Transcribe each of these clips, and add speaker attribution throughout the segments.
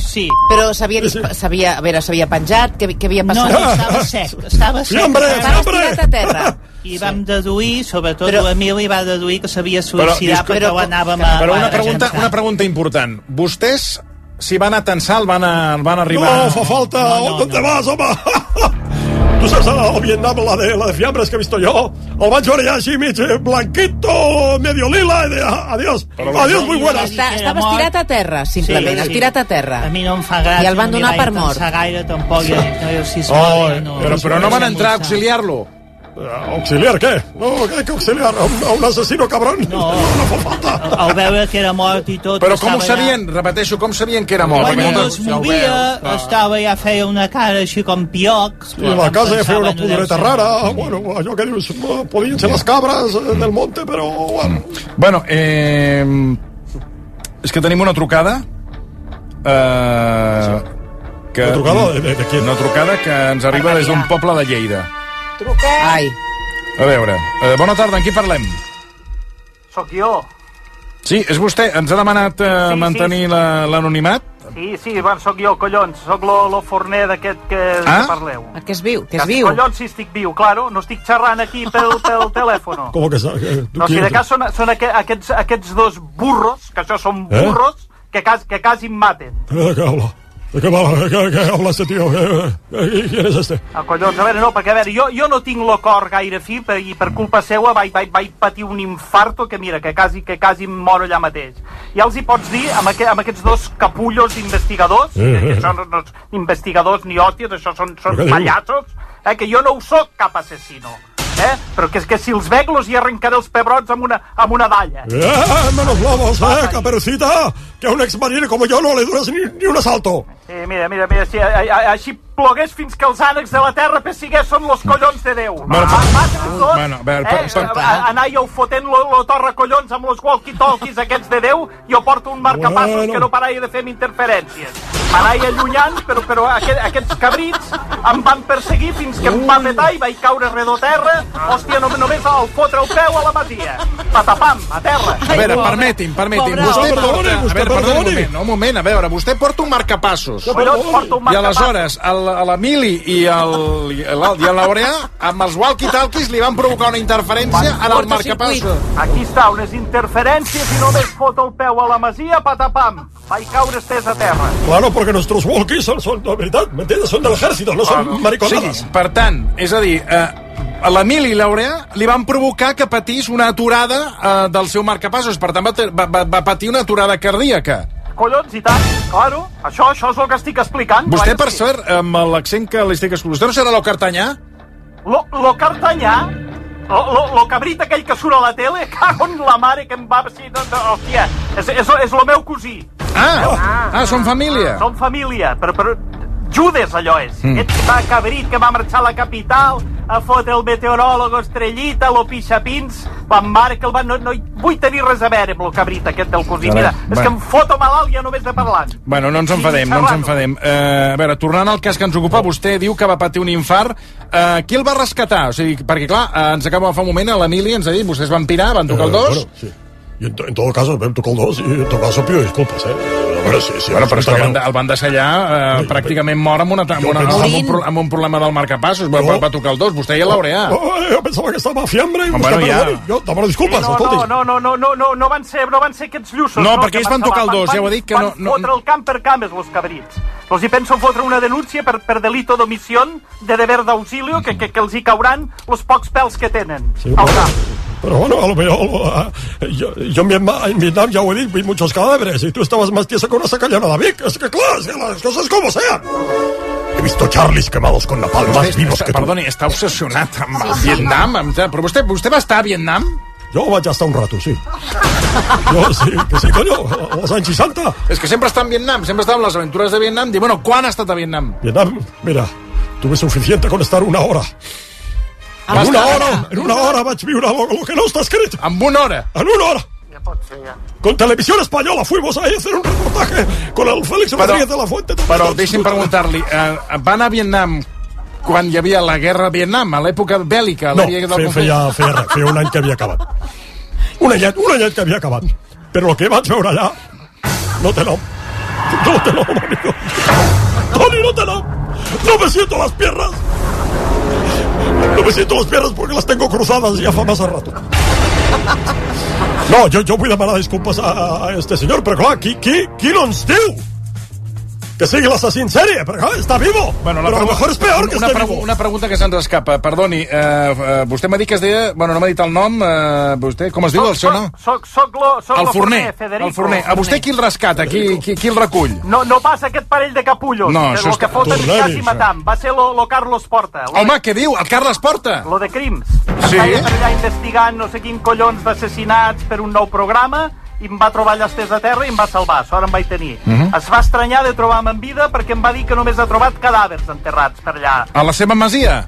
Speaker 1: Sí.
Speaker 2: Però s'havia penjat? Què havia passat?
Speaker 1: No, estava sec. Estava
Speaker 2: estirat a terra.
Speaker 1: I vam deduir, sobretot l'Emili va deduir que s'havia suïcidat perquè ho anàvem a...
Speaker 3: Però una pregunta important. Vostès, si van a Tensal, van arribar...
Speaker 4: No, fa falta. ¿Dónde te vas, home? Tu saps el Vietnam, la de fiambres que he visto yo. El vaig veure ja així mig blanquito, medio lila, i adiós. Adiós, muy buenas.
Speaker 2: Estava estirat a terra, simplement, estirat a terra.
Speaker 1: A mi no em fa gràcia.
Speaker 2: I el van donar per mort.
Speaker 1: Gaire, tampoc,
Speaker 3: però no van entrar a auxiliar-lo.
Speaker 4: ¿Auxiliar qué? No, ¿qué hay que auxiliar? ¿A un asesino, cabrón?
Speaker 1: No fa falta. Al veure que era mort i tot...
Speaker 3: Però com ho sabien? Repeteixo, com sabien que era mort?
Speaker 1: Quan no es movia, ja feia una cara així com piocs.
Speaker 4: I la casa ja feia una pudoreta rara. Bueno, allò que dius, podien ser les cabres del monte, però...
Speaker 3: Bueno, és que tenim una trucada.
Speaker 4: Una trucada de qui?
Speaker 3: Una trucada que ens arriba des d'un poble de Lleida.
Speaker 2: Ai.
Speaker 3: A veure, bona tarda, amb qui parlem?
Speaker 5: Soc jo.
Speaker 3: Sí, és vostè, ens ha demanat mantenir l'anonimat?
Speaker 5: Sí, bueno, soc jo, collons, soc lo forner d'aquest que parleu.
Speaker 2: Que és viu, que és viu.
Speaker 5: Collons, si estic viu, claro, no estic xerrant aquí pel telèfon.
Speaker 4: Com que
Speaker 5: no, si de cas són aquests dos burros, que això són burros, que quasi em maten.
Speaker 4: ¿De qué habla? ¿De qué habla este tío? ¿Quién es este?
Speaker 5: Collons, a veure, no, perquè a veure, jo no tinc el cor gaire fi i per culpa seua vaig patir un infarto que mira, que quasi em moro allà mateix. Ja els hi pots dir amb aquests dos capullos investigadors, que això no són investigadors ni hòsties, això són pallassos, que jo no ho soc cap assassino. Però que és que si els veig los hi arrencaré els pebrots amb una dalla.
Speaker 4: Menos globos, Caperucita, que a un exmarine como yo no le duras ni un asalto.
Speaker 5: Mira, si així plogués fins que els ànecs de la terra pessigués són los collons de Déu. Anar jo fotent lo torre collons amb los walkie-talkies aquests de Déu, jo porto un marcapassos que no paraia de fer interferències. M'anava allunyant, però aquests cabrits em van perseguir fins que em va petar i vaig caure redó terra. Hòstia, només al fotre el peu a la masia. Patapam, a terra.
Speaker 3: A veure, permeti'm. Vostè porta... Un moment, a veure, vostè porta un marcapassos. I aleshores, a l'Emili i l'Aureà, amb els walkie-talkies li van provocar una interferència en el marcapassos.
Speaker 5: Aquí està, unes interferències i només foto el peu a la masia, patapam. Vaig caure estès a terra.
Speaker 4: Claro, porque nuestros walkies son de veritat, ¿m'entiendes? Son del ejército, no son mariconadas.
Speaker 3: Sí, per tant, és a dir, a l'Emili i l'Aureà li van provocar que patís una aturada del seu marcapassos, per tant va patir una aturada cardíaca.
Speaker 5: Collons, i tant, claro, això és el que estic explicant.
Speaker 3: Vostè, per cert, amb l'accent que li estic escoltant, vostè no serà lo cartanyà?
Speaker 5: Lo cartanyà? Lo cabrit aquell que surt a la tele? Cago en la mare que em va... Hòstia, és lo meu cosí.
Speaker 3: Són família.
Speaker 5: Són família, però Judes, allò és. Aquest cabrit que va marxar a la capital a fotre el meteoròleg Estrellita, lo pixapins, la mare que el va... No hi vull tenir res a veure amb el cabrit aquest del cosí. Mira, és que em foto malalt ja només de parlar.
Speaker 3: Bueno, no ens enfadem. A veure, tornant al cas que ens ocupa, vostè diu que va patir un infart. Qui el va rescatar? O sigui, perquè, clar, ens acaba fa un moment, l'Emili ens ha dit, vostès van pirar, van tocar el 2...
Speaker 4: Bueno, sí. I en todo caso vam tocar el 2 i en tot cas pido disculpes, A veure, sí.
Speaker 3: Bueno, però és que el van deixar allà pràcticament mort amb un problema del marcapassos. Va tocar el 2, vostè i l'Aureà.
Speaker 4: Jo pensava que estava a fiambre i
Speaker 3: vostè
Speaker 4: perdoni. Jo demano disculpes, escolti.
Speaker 5: No van ser aquests lluços.
Speaker 3: No, perquè ells van tocar el 2, ja ho he dit que no...
Speaker 5: Van fotre el camp per cames, los cabrits. Los hi penso fotre una denúncia per delito d'omissió de deber d'auxilio que els hi cauran los pocs pèls que tenen al camp.
Speaker 4: Pero bueno, a lo mejor yo en Vietnam ya he dicho, vi muchos cadáveres y tú estabas más tieso que una sacallana de Vic. Es que claro, las cosas como sean. He visto Charlies quemados con napalm más vivos que tu.
Speaker 3: Perdoni, està obsessionat amb Vietnam. Però vostè va estar a Vietnam?
Speaker 4: Jo vaig estar un rato, sí. Jo sí, que sí, coño, als anys 60.
Speaker 3: És que sempre està en Vietnam, sempre està en les aventures de Vietnam. Diu, bueno, ¿quan ha estat a Vietnam?
Speaker 4: Vietnam, mira, tuve suficiente con estar una hora. En una hora vaig viure lo que no està escrit.
Speaker 3: En una hora?
Speaker 4: En una hora.
Speaker 5: Ja pot ser, ja.
Speaker 4: Con Televisión Española fuimos ahí a hacer un reportaje con el Félix Rodríguez de la Fuente.
Speaker 3: Però deixi'm preguntar-li, va anar a Vietnam quan hi havia la guerra a Vietnam, a l'època bèl·lica?
Speaker 4: No, feia un any que havia acabat. Un anyet que havia acabat. Però el que vaig veure allà no té nom. Tómatelo, amigo. Tony, no me siento las piernas. No me siento las piernas porque las tengo cruzadas ya fa massa rato. No, jo vull demanar disculpes a este senyor, però clar, qui no ens diu que sigui l'assassí en sèrie? Perquè clar, està vivo,
Speaker 3: bueno,
Speaker 4: però a lo mejor és peor que esté vivo.
Speaker 3: Una pregunta que se'ns escapa, perdoni, vostè m'ha dit que es deia, bueno, no m'ha dit el nom, vostè, com es diu el seu nom?
Speaker 5: Soc el forner, Federico.
Speaker 3: El forner. A vostè qui el rescata, qui el recull?
Speaker 5: No passa aquest parell de capullos,
Speaker 3: no,
Speaker 5: que el que foten quasi matam. Va ser lo Carlos Porta.
Speaker 3: Home, què diu? El Carles Porta?
Speaker 5: Lo de crims.
Speaker 3: Sí?
Speaker 5: Estava per allà investigant no sé quin collons d'assassinats per un nou programa i em va trobar allà estès a terra i em va salvar, sort em vaig tenir. Es va estranyar de trobar-me en vida perquè em va dir que només ha trobat cadàvers enterrats per allà.
Speaker 3: A la seva masia?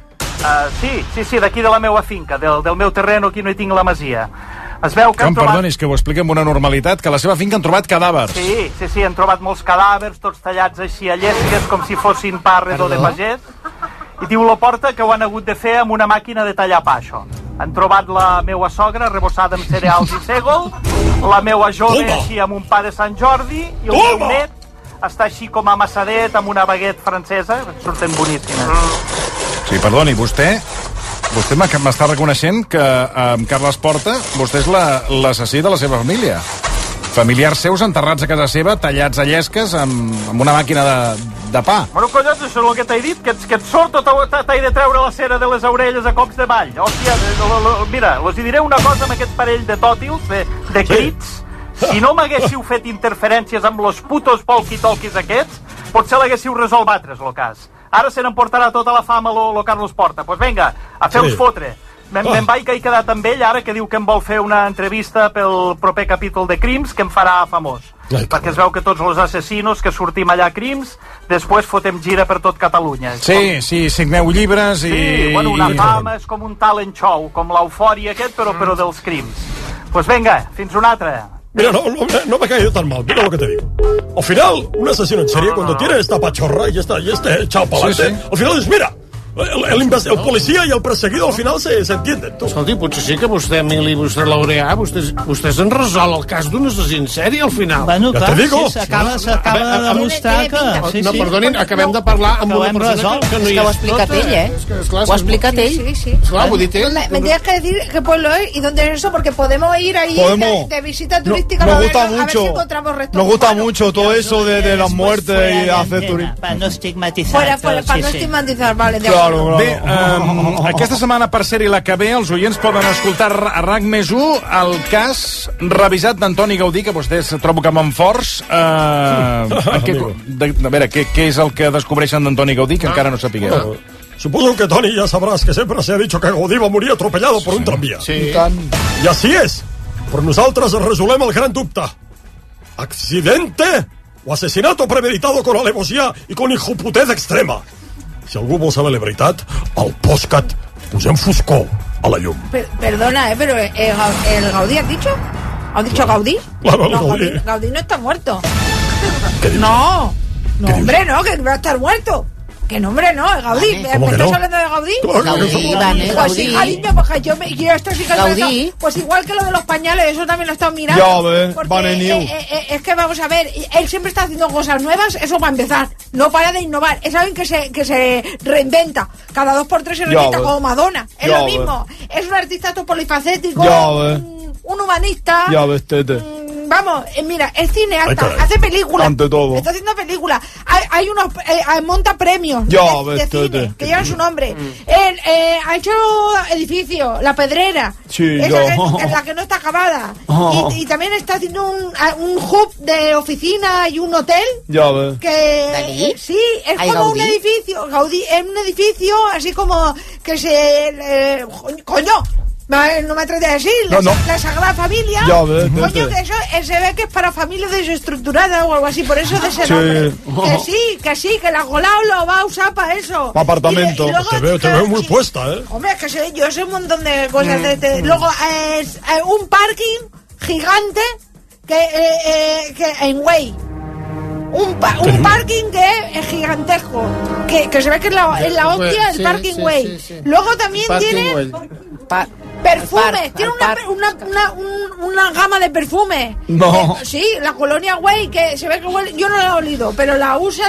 Speaker 5: Sí, d'aquí de la meva finca, del meu terreno, aquí no hi tinc la masia. Es veu que han trobat...
Speaker 3: Perdoni, és que ho explica amb una normalitat, que a la seva finca han trobat cadàvers.
Speaker 5: Sí, han trobat molts cadàvers, tots tallats així a llesques, com si fossin parres o de pagès. I diu la Porta que ho han hagut de fer amb una màquina de tallar pa, això. Han trobat la meua sogra rebossada amb cereals i sègol, la meua jove així amb un pa de Sant Jordi, i el meu net està així com amassadet amb una baguette francesa, surten boníssimes.
Speaker 3: Sí, perdoni, vostè m'està reconeixent que amb Carles Porta vostè és l'assassí de la seva família. Familiars seus enterrats a casa seva, tallats a llesques amb una màquina de pa.
Speaker 5: Bueno, collons, això és el que t'he dit, que et sort t'he de treure la cera de les orelles a cops de ball. Hòstia, mira, us hi diré una cosa amb aquest parell de tòtils, de crits. Si no m'haguéssiu fet interferències amb los putos polqui-tolquis aquests, potser l'haguéssiu resolt altres, el cas. Ara se n'emportarà tota la fama lo Carlos Porta. Pues venga, a fer-vos fotre. Me'n vaig que he quedat amb ell ara, que diu que em vol fer una entrevista pel proper capítol de Crims, que em farà famós. Perquè es veu que tots els assassinos que sortim allà a Crims, després fotem gira per tot Catalunya.
Speaker 3: Sí, signeu llibres i...
Speaker 5: Sí, bueno, una fama, és com un talent show, com l'eufòria aquest, però dels crims. Pues venga, fins una altra.
Speaker 4: Mira, no me ha caído tan mal, mira lo que te digo. Al final, un asesino en serie, cuando tiene esta pachorra y este echado para adelante, al final dices, mira, el policía y el perseguido al final se entienden. Tu.
Speaker 6: Escolti, potser sí que vostè, Emili, vostè Laureà, vostès han resolt el cas d'un assassí en sèrie al final.
Speaker 1: Bueno, clar,
Speaker 4: sí,
Speaker 1: s'acaba de demostrar que...
Speaker 6: No, perdonin, acabem de parlar amb una persona que no hi
Speaker 2: és. Que ho ha explicat ell, eh? Ho ha explicat ell.
Speaker 7: Sí.
Speaker 6: Clar, ho ha dit ell.
Speaker 7: Me tienes que decir qué pueblo es y dónde es eso, porque podemos ir ahí de visita turística
Speaker 8: nos
Speaker 7: a
Speaker 8: gusta
Speaker 7: ver si encontramos restos.
Speaker 8: Nos gusta mucho todo eso de las muertes y hacer turismo.
Speaker 1: Para no estigmatizar.
Speaker 7: Para no estigmatizar, vale.
Speaker 8: Claro.
Speaker 3: Bé, aquesta setmana, per ser-hi la que ve, els oients poden escoltar a RAC+1 el cas revisat d'Antoni Gaudí, que vostès trobo que van forts. A veure, què és el que descobreixen d'Antoni Gaudí, que encara no sapigueu?
Speaker 4: Supongo que, Tony, ya sabrás que siempre se ha dicho que Gaudí va a morir atropellado por un tranvía.
Speaker 6: Sí.
Speaker 4: I així és. Per nosaltres resolem el gran dubte. Accidente o asesinato premeditado con alevosía y con hijoputez extrema. Si algú vol saber la veritat, al postcat posem foscor a la llum.
Speaker 7: Perdona, pero ¿el Gaudí has dicho? ¿Has dicho Gaudí?
Speaker 4: Claro,
Speaker 7: no,
Speaker 4: Gaudí.
Speaker 7: Gaudí no está muerto.
Speaker 4: ¿Qué dices?
Speaker 7: No, hombre, no, que va a estar muerto. Que no, hombre, no, el Gaudí.
Speaker 4: ¿Cómo
Speaker 7: ¿Me
Speaker 4: que
Speaker 7: estás
Speaker 4: no?
Speaker 7: hablando de Gaudí?
Speaker 2: Gaudí, Vane,
Speaker 7: Pues
Speaker 2: Gaudí.
Speaker 7: sí, cariño, porque yo esto sí que
Speaker 2: Gaudí.
Speaker 7: pues igual que lo de los pañales, eso también lo he estado mirando.
Speaker 8: Ya ves,
Speaker 7: porque,
Speaker 8: Vane New.
Speaker 7: es que vamos a ver, él siempre está haciendo cosas nuevas, eso para empezar. No para de innovar. Es alguien que se reinventa. Cada 2 por 3 se reinventa,
Speaker 8: ves.
Speaker 7: como Madonna. Es
Speaker 8: Ya
Speaker 7: lo
Speaker 8: ves.
Speaker 7: mismo. Es un artista polifacético,
Speaker 8: Ya ves.
Speaker 7: un humanista.
Speaker 8: Ya ves, Tete.
Speaker 7: Vamos, mira, es
Speaker 4: Ay,
Speaker 7: cineasta,
Speaker 4: caray.
Speaker 7: hace películas.
Speaker 8: Ante todo.
Speaker 7: Está haciendo películas. Hay unos, monta premios
Speaker 8: Ya
Speaker 7: de
Speaker 8: ves,
Speaker 7: cine
Speaker 8: Tete.
Speaker 7: que llevan su nombre. Él ha hecho edificios, La Pedrera.
Speaker 8: Sí,
Speaker 7: esa
Speaker 8: yo.
Speaker 7: es la que no está acabada.
Speaker 8: Oh.
Speaker 7: Y también está haciendo un hub de oficina y un hotel.
Speaker 8: Ya ves.
Speaker 7: Que
Speaker 2: ¿Dalí?
Speaker 7: sí, es
Speaker 2: ¿Hay
Speaker 7: como
Speaker 2: Gaudí?
Speaker 7: un edificio. Gaudí es un edificio así como que se. Coño. No me atrevo a decir, la Sagrada Familia.
Speaker 8: Ya ves,
Speaker 7: coño,
Speaker 8: Tete.
Speaker 7: que eso se ve que es para familias desestructuradas o algo así, por eso de ese
Speaker 8: Sí.
Speaker 7: nombre. Que sí, que la Colau lo va a usar para eso.
Speaker 8: Pa' apartamento.
Speaker 7: Y luego,
Speaker 4: Te veo muy puesta, ¿eh?
Speaker 7: Hombre, es que yo sé un montón de cosas. Luego, un parking gigante que en Way. Un parking que es gigantesco. Que se ve que es la hostia del
Speaker 6: Sí,
Speaker 7: parking
Speaker 6: sí,
Speaker 7: Way.
Speaker 6: sí.
Speaker 7: Luego también
Speaker 6: Parking
Speaker 7: tiene...
Speaker 6: Way.
Speaker 7: Perfume, tiene una gama de perfume.
Speaker 8: No.
Speaker 7: Sí, la Colonia Güell, que se ve que huele, yo no la he olido, pero la usa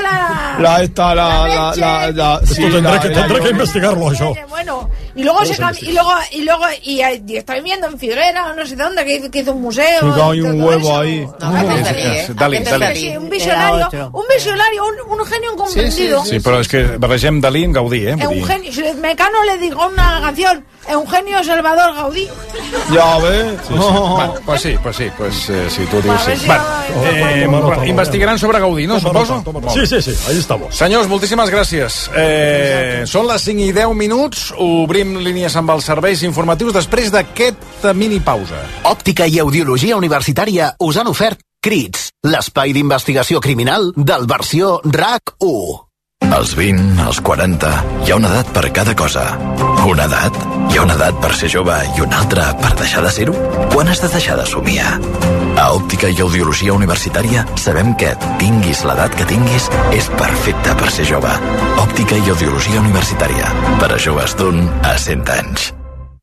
Speaker 4: Tendré que investigarlo, això.
Speaker 7: Bueno, y luego y estoy viendo en Figuera, no sé dónde, que hizo un museo.
Speaker 8: Sí, hay un huevo ahí.
Speaker 3: Dalí.
Speaker 7: Sí, un visionario, un genio incomprendido.
Speaker 3: Sí, però és que barregem Dalí amb Gaudí,
Speaker 7: Eugenio, si el Mecano le digo una canción, Eugenio Salvador Gaudí.
Speaker 8: Ja ves.
Speaker 3: Pues sí, si tu dius sí. Investigaran sobre Gaudí, no, suposo?
Speaker 4: Sí, ahí estamos.
Speaker 3: Senyors, moltíssimes gràcies. Són les 5:10, obrim línies amb els serveis informatius després d'aquesta mini pausa.
Speaker 9: Òptica i Audiologia Universitària us han ofert Crits, l'espai d'investigació criminal del versió RAC1.
Speaker 10: Als 20, als 40, hi ha una edat per cada cosa. Una edat? Hi ha una edat per ser jove i una altra per deixar de ser-ho? Quan has de deixar de somiar? A Òptica i Audiologia Universitària sabem que, tinguis l'edat que tinguis, és perfecte per ser jove. Òptica i Audiologia Universitària. Per a joves d'un a 100 anys.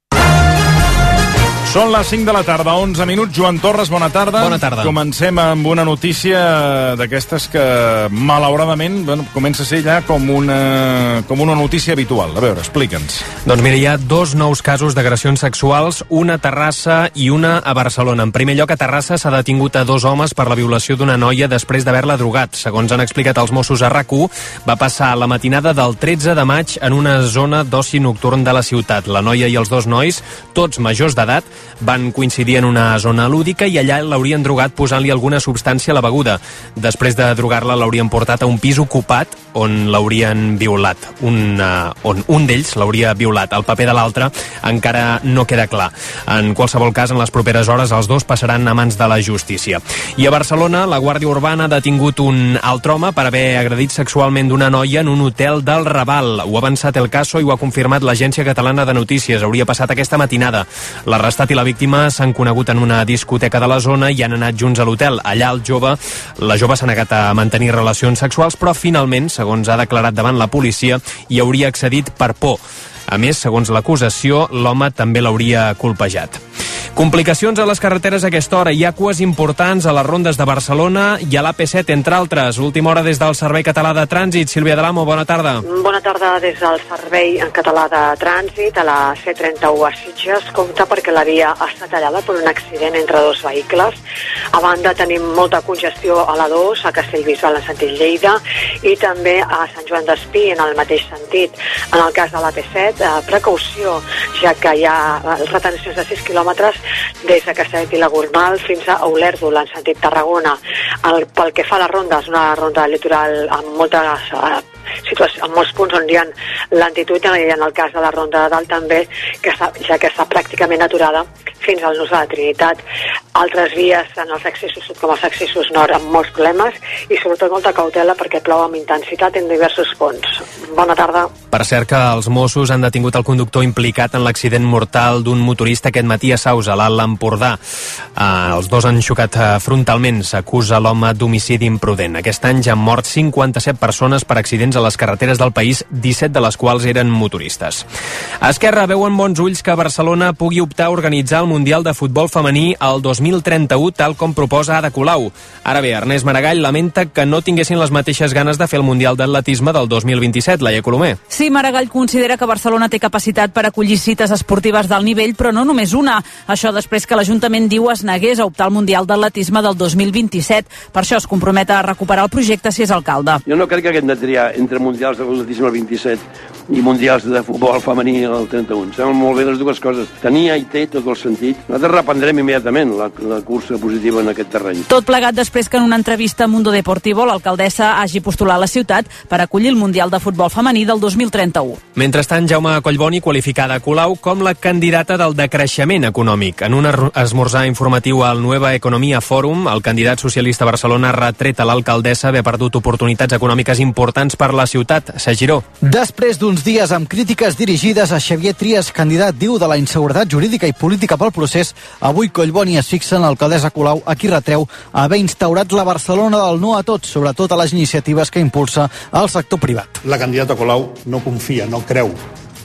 Speaker 3: Són les 5 de la tarda, 11 minuts. Joan Torres, bona tarda.
Speaker 11: Bona tarda.
Speaker 3: Comencem amb una notícia d'aquestes que, malauradament, comença a ser ja com una notícia habitual. A veure, explica'ns.
Speaker 11: Doncs mira, hi ha 2 nous casos d'agressions sexuals, una a Terrassa i una a Barcelona. En primer lloc, a Terrassa s'ha detingut a 2 homes per la violació d'una noia després d'haver-la drogat. Segons han explicat els Mossos a RAC1, va passar la matinada del 13 de maig en una zona d'oci nocturn de la ciutat. La noia i els 2 nois, tots majors d'edat, van coincidir en una zona lúdica i allà l'haurien drogat posant-li alguna substància a la beguda. Després de drogar-la l'haurien portat a un pis ocupat on l'haurien violat. On un d'ells l'hauria violat. El paper de l'altre encara no queda clar. En qualsevol cas, en les properes hores els 2 passaran a mans de la justícia. I a Barcelona, la Guàrdia Urbana ha detingut un altre home per haver agredit sexualment d'una noia en un hotel del Raval. Ho ha avançat El Caso i ho ha confirmat l'Agència Catalana de Notícies. Hauria passat aquesta matinada. L'arrestat i la víctima s'han conegut en una discoteca de la zona i han anat junts a l'hotel. Allà la jove s'ha negat a mantenir relacions sexuals, però finalment, segons ha declarat davant la policia, hi hauria accedit per por. A més, segons l'acusació, l'home també l'hauria colpejat. Complicacions a les carreteres a aquesta hora. Hi ha cues importants a les rondes de Barcelona i a l'AP7, entre altres. Última hora des del Servei Català de Trànsit. Sílvia Delamo, bona tarda.
Speaker 12: Bona tarda des del Servei Català de Trànsit. A la C31 a Sitges compta perquè la via està tallada per un accident entre 2 vehicles. A banda tenim molta congestió a la 2, a Castellbisbal en sentit Lleida, i també a Sant Joan d'Espí en el mateix sentit. En el cas de l'AP7, precaució, ja que hi ha retencions de 6 quilòmetres des de Castellet i la Gornal fins a Olèrdol en sentit Tarragona. Pel que fa a la ronda, és una ronda litoral amb moltes en molts punts on hi ha lentitud, i en el cas de la Ronda de Dalt també, ja que està pràcticament aturada fins al nus de la Trinitat. Altres vies en els accessos sud com els accessos nord amb molts problemes i sobretot molta cautela perquè plou amb intensitat en diversos punts. Bona tarda.
Speaker 11: Per cert que els Mossos han detingut el conductor implicat en l'accident mortal d'un motorista aquest matí a Saus, a l'Alt Empordà. Els 2 han xocat frontalment. S'acusa l'home d'homicidi imprudent. Aquest any ja han mort 57 persones per accidents a les carreteres del país, 17 de les quals eren motoristes. Esquerra veu amb bons ulls que Barcelona pugui optar a organitzar el Mundial de Futbol Femení el 2031, tal com proposa Ada Colau. Ara bé, Ernest Maragall lamenta que no tinguessin les mateixes ganes de fer el Mundial d'Atletisme del 2027, Laia Colomer.
Speaker 13: Sí, Maragall considera que Barcelona té capacitat per acollir cites esportives d'alt nivell, però no només una. Això després que l'Ajuntament diu es negués a optar al Mundial d'Atletisme del 2027. Per això es compromet a recuperar el projecte si és alcalde.
Speaker 14: Jo no crec que haguem de triar entre Mundials d'Atletisme el 27 i Mundials de Futbol Femení el 31. Semblen molt bé les dues coses. Tenia i té tot el sentit. Nosaltres reprendrem immediatament la cursa positiva en aquest terreny.
Speaker 13: Tot plegat després que en una entrevista a Mundo Deportivo l'alcaldessa hagi postulat la ciutat per acollir el Mundial de Futbol Femení del 2031.
Speaker 11: Mentrestant, Jaume Collboni qualificada a Colau com la candidata del decreixement econòmic. En un esmorzar informatiu al Nueva Economia Forum, el candidat socialista a Barcelona ha retret a l'alcaldessa haver perdut oportunitats econòmiques importants per la ciutat. Sagiró.
Speaker 15: Després d'uns dies amb crítiques dirigides a Xavier Trias, candidat, diu, de la inseguretat jurídica i política pel procés, avui Collboni es fixa en l'alcaldessa Colau, a qui retreu haver instaurat la Barcelona del no a tots, sobretot a les iniciatives que impulsa el sector privat.
Speaker 16: La candidata Colau no confia, no creu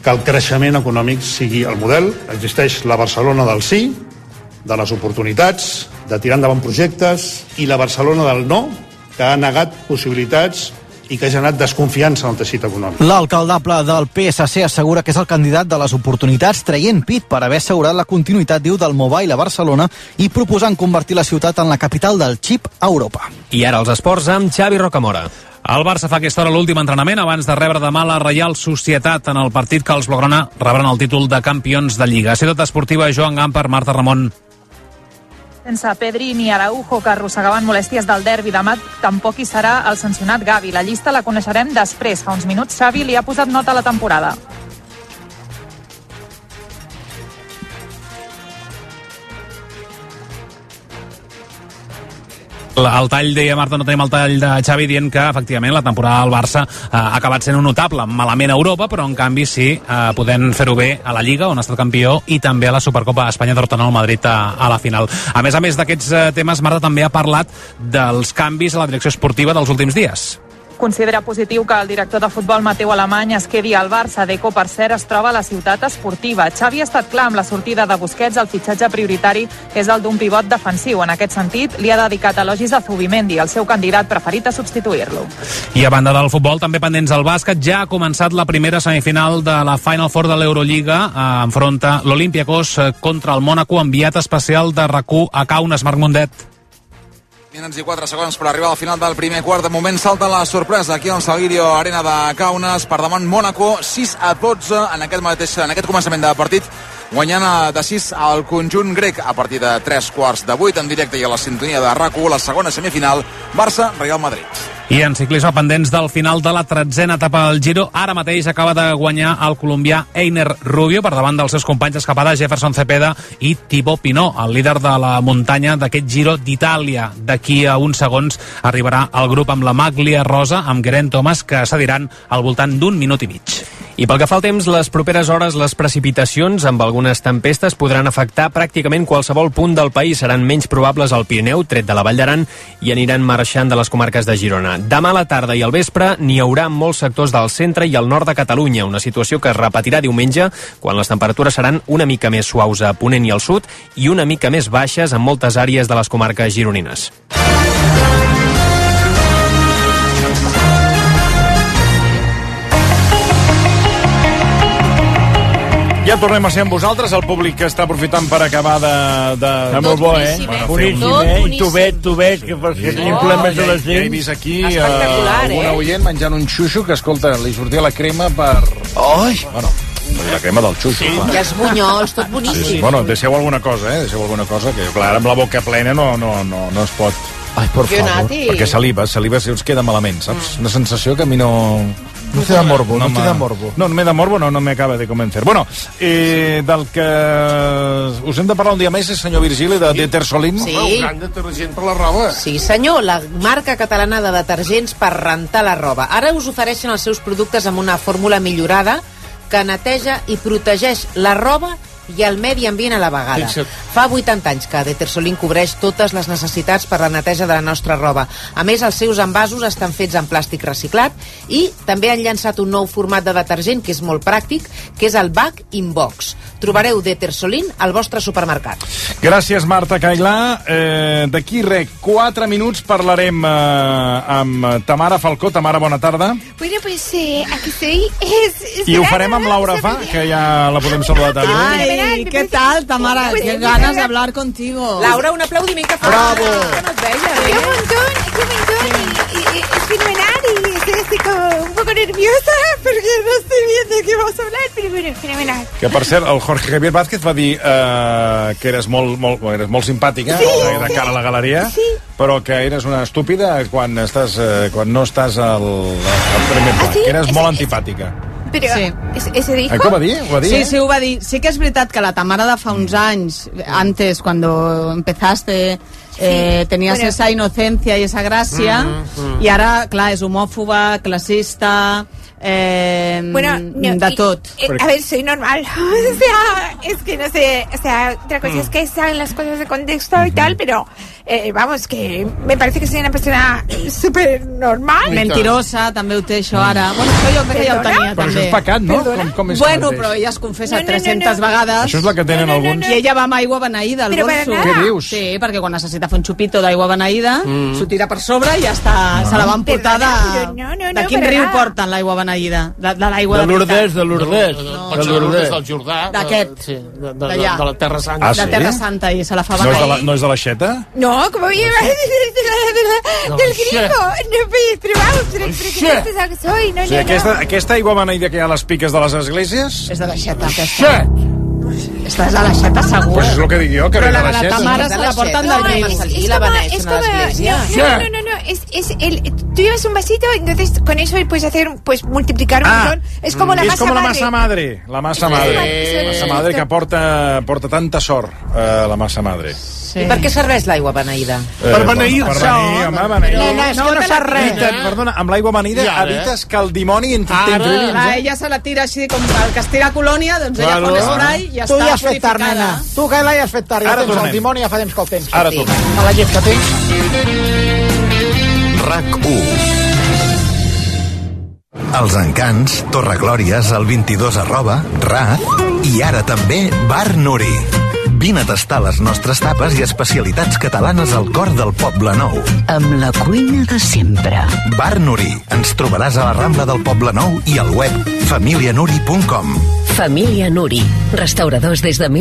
Speaker 16: que el creixement econòmic sigui el model. Existeix la Barcelona del sí, de les oportunitats, de tirar endavant projectes, i la Barcelona del no, que ha negat possibilitats i que ha generat desconfiança en el teixit econòmic.
Speaker 15: L'alcaldable del PSC assegura que és el candidat de les oportunitats, traient pit per haver assegurat la continuïtat, diu, del Mobile a Barcelona i proposant convertir la ciutat en la capital del xip a Europa.
Speaker 11: I ara els esports amb Xavi Rocamora.
Speaker 17: El Barça fa aquesta hora l'últim entrenament abans de rebre demà la Reial Societat en el partit que els blaugrana rebran el títol de campions de Lliga. Ciutat Esportiva, Joan Gamper, Marta Ramon.
Speaker 18: Sense Pedri ni Araujo, que arrossegaven molèsties del derbi demà, tampoc hi serà el sancionat Gavi. La llista la coneixerem després. Fa uns minuts Xavi li ha posat nota a la temporada.
Speaker 17: El tall, deia Marta, no tenim el tall de Xavi dient que efectivament la temporada del Barça ha acabat sent un notable, malament a Europa, però en canvi sí, podent fer-ho bé a la Lliga, on ha estat campió, i també a la Supercopa d'Espanya, derrotant el Madrid a la final. A més d'aquests temes, Marta també ha parlat dels canvis a la direcció esportiva dels últims dies.
Speaker 18: Considera positiu que el director de futbol Mateu Alemany es quedi al Barça. Deco, per cert, es troba a la ciutat esportiva. Xavi ha estat clar amb la sortida de Busquets. El fitxatge prioritari és el d'un pivot defensiu. En aquest sentit, li ha dedicat elogis a Zubimendi, el seu candidat preferit a substituir-lo.
Speaker 17: I a banda del futbol, també pendents al bàsquet, ja ha començat la primera semifinal de la Final Four de l'Eurolliga. Enfronta l'Olympiakos contra el Mònaco, enviat especial de RAC1 a Kaunas, Marc Mundet.
Speaker 19: Minuts i 4 segons per arribar al final del primer quart. De moment salta la sorpresa aquí al Salguirio Arena de Kaunas, per damunt Mònaco, 6-12 en aquest començament de partit, guanyant de 6 al conjunt grec a partir de 3:15 en directe i a la sintonia de RAC1, la segona semifinal, Barça-Real Madrid.
Speaker 17: I en ciclisme, pendents del final de la 13a etapa del Giro, ara mateix acaba de guanyar el colombià Einer Rubio per davant dels seus companys d'escapada Jefferson Cepeda i Thibaut Pinot, el líder de la muntanya d'aquest Giro d'Itàlia. D'aquí a uns segons arribarà el grup amb la Maglia Rosa, amb Geraint Thomas, que cediran al voltant d'un minut i mig.
Speaker 11: I pel que fa al temps, les properes hores les precipitacions amb algunes tempestes podran afectar pràcticament qualsevol punt del país. Seran menys probables al Pirineu, tret de la Vall d'Aran, i aniran marxant de les comarques de Girona. Demà a la tarda i al vespre n'hi haurà en molts sectors del centre i el nord de Catalunya, una situació que es repetirà diumenge, quan les temperatures seran una mica més suaus a Ponent i al sud i una mica més baixes en moltes àrees de les comarques gironines.
Speaker 3: Ja tornem a ser amb vosaltres, el públic que està aprofitant per acabar de...
Speaker 8: molt bo, boníssim, tubet, que tenim problemes de la gent.
Speaker 3: Ja he vist aquí alguna oient menjant un xuxo que, escolta, li sortia la crema per... Bueno, la crema del xuxo.
Speaker 2: I els bunyols, tot boníssim.
Speaker 3: Sí. Bueno, deixeu alguna cosa, deixeu alguna cosa, que clar, amb la boca plena no es pot...
Speaker 2: Ai, por favor.
Speaker 3: Perquè saliva si us queda malament, saps? Una sensació que a mi no...
Speaker 8: No te da morbo, no te da morbo.
Speaker 3: No me da morbo, no me acaba de convencer. Bueno, del que us hem de parlar un dia més és senyor Virgili, de Detersolin.
Speaker 2: Sí.
Speaker 6: Un gran detergent per la roba.
Speaker 2: Sí, senyor, la marca catalana de detergents per rentar la roba. Ara us ofereixen els seus productes amb una fórmula millorada que neteja i protegeix la roba i el medi ambient a la vegada. Fa 80 anys que Detersolin cobreix totes les necessitats per la neteja de la nostra roba. A més, els seus envasos estan fets en plàstic reciclat i també han llançat un nou format de detergent que és molt pràctic, que és el Bag in Box. Trobareu Detersolin al vostre supermercat.
Speaker 3: Gràcies, Marta Cailà. D'aquí 4 minuts parlarem amb Tamara Falcó. Tamara, bona tarda.
Speaker 20: Bueno, pues aquí estoy.
Speaker 3: I ho farem amb Laura Fa, que ja la podem saludar també.
Speaker 7: Ay, ¿qué tal, Tamara? Qué ganas de hablar contigo.
Speaker 2: Laura, un aplaudiment que
Speaker 3: Bravo.
Speaker 2: Que no et veia,
Speaker 20: Qué montón. Y es fenomenal y estoy como un poco nerviosa porque no estoy viendo de qué vamos a hablar, pero bueno, fenomenal.
Speaker 3: Que, per cert, el Jorge Javier Vázquez va dir que eres molt simpàtica, de cara a la galeria, però que eres una estúpida quan no estàs al primer pla, que eres molt antipàtica.
Speaker 20: Però, ¿eso dijo?
Speaker 3: ¿Cómo va dir?
Speaker 7: Sí, ho va dir. Sí que és veritat que la Tamara de fa uns anys, antes, cuando empezaste
Speaker 21: tenies esa inocencia y esa gràcia, i ara, clar, és homòfoba, classista, de tot.
Speaker 20: A ver, soy normal. O sea, es que no sé, o sea, otra cosa es que saben las cosas de contexto y tal, pero vamos, que me parece que soy una persona súper normal.
Speaker 21: Mentirosa, també ho té això ara. Bueno, això jo crec que ja ho tenia,
Speaker 3: però
Speaker 21: també.
Speaker 3: això és pecat, no? Com és
Speaker 21: bueno, però ella es confessa 300 vegades.
Speaker 3: Això és la que tenen alguns.
Speaker 21: I ella va amb aigua beneïda al bolso.
Speaker 3: Què dius?
Speaker 21: Sí, perquè quan necessita fer un xupito d'aigua beneïda, s'ho tira per sobre i ja està. Se la van portar de quin riu porten l'aigua beneïda? De l'aigua de
Speaker 8: Lourdes. De Lourdes,
Speaker 21: del Jordà. D'aquest.
Speaker 6: De la Terra Santa.
Speaker 21: De Terra Santa, i se la fa beneir.
Speaker 3: No és de l'aixeta?
Speaker 20: No, como bien del griego. No, pero vamos, pero ¿qué pensás que soy? No,
Speaker 3: aquesta aigua beneïda que hi ha a les piques de les esglésies?
Speaker 21: És de l'aixeta, aquesta. Esta és a l'aixeta, segur.
Speaker 3: Pues és el que dic jo, que ve de l'aixeta.
Speaker 21: Però la Tamara se la porten del riu.
Speaker 20: Es como, no, tú llevas un vasito, entonces con eso puedes hacer, pues multiplicar un montón. Es como la masa madre.
Speaker 3: La masa madre. La masa madre que porta tanta sort, la masa madre.
Speaker 2: Sí. I per què serveix l'aigua beneïda?
Speaker 3: Per beneir, home, beneir.
Speaker 21: No sap res.
Speaker 3: Perdona, amb l'aigua beneïda evites que el dimoni entri dins.
Speaker 21: Ella se la tira així, com el que es tira colònia, doncs ella pon spray i ja està purificada.
Speaker 22: Tu ja has fet tard, nena. Tu que l'hai fet tard. Ja tens el dimoni, ja fa temps que el tens.
Speaker 3: Ara tornem.
Speaker 22: A la llet que tens.
Speaker 10: RAC1. Els Encants, Torreglòries, el 22@RAC i ara també Bar Nuri. Vine a tastar les nostres tapes i especialitats catalanes al cor del Poble Nou.
Speaker 23: Amb la cuina de sempre.
Speaker 10: Bar Nuri. Ens trobaràs a la Rambla del Poble Nou i al web familianuri.com.
Speaker 23: Família Nuri. Restauradors des de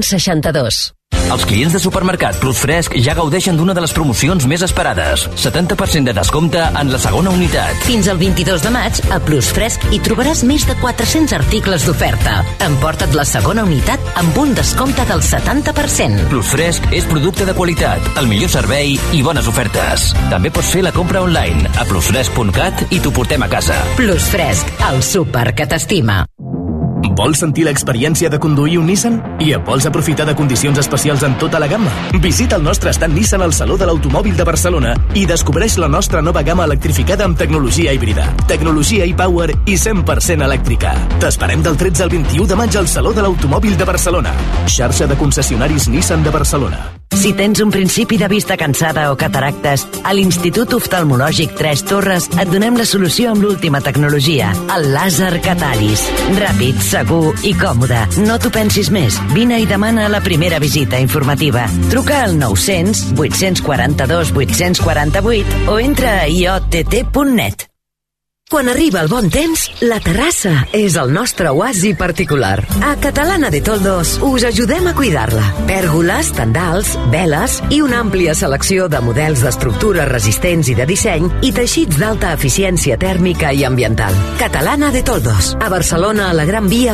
Speaker 23: 1962.
Speaker 24: Els clients de Supermercat Plus Fresc ja gaudeixen d'una de les promocions més esperades. 70% de descompte en la segona unitat.
Speaker 23: Fins al 22 de maig, a Plus Fresc hi trobaràs més de 400 articles d'oferta. Emporta't la segona unitat amb un descompte del 70%.
Speaker 24: Plus Fresc és producte de qualitat, el millor servei i bones ofertes. També pots fer la compra online a plusfresc.cat i t'ho portem a casa.
Speaker 23: Plus Fresc, el súper que t'estima.
Speaker 25: Vols sentir l'experiència de conduir un Nissan? I vols aprofitar de condicions especials en tota la gamma? Visita el nostre stand Nissan al Saló de l'Automòbil de Barcelona i descobreix la nostra nova gamma electrificada amb tecnologia híbrida, tecnologia e-Power i 100% elèctrica. T'esperem del 13 al 21 de maig al Saló de l'Automòbil de Barcelona. Xarxa de concessionaris Nissan de Barcelona.
Speaker 23: Si tens un principi de vista cansada o cataractes, a l'Institut Oftalmològic 3 Torres et donem la solució amb l'última tecnologia, el làser Catalis. Ràpid, segur i còmode. No t'ho pensis més. Vine i demana la primera visita informativa. Truca al 900 842 848 o entra a iott.net. Quan arriba el bon temps, la terrassa és el nostre oasi particular. A Catalana de Toldos us ajudem a cuidar-la. Pèrgoles, tendals, veles i una àmplia selecció de models d'estructures resistents i de disseny i teixits d'alta eficiència tèrmica i ambiental. Catalana de Toldos, a Barcelona, a la Gran Via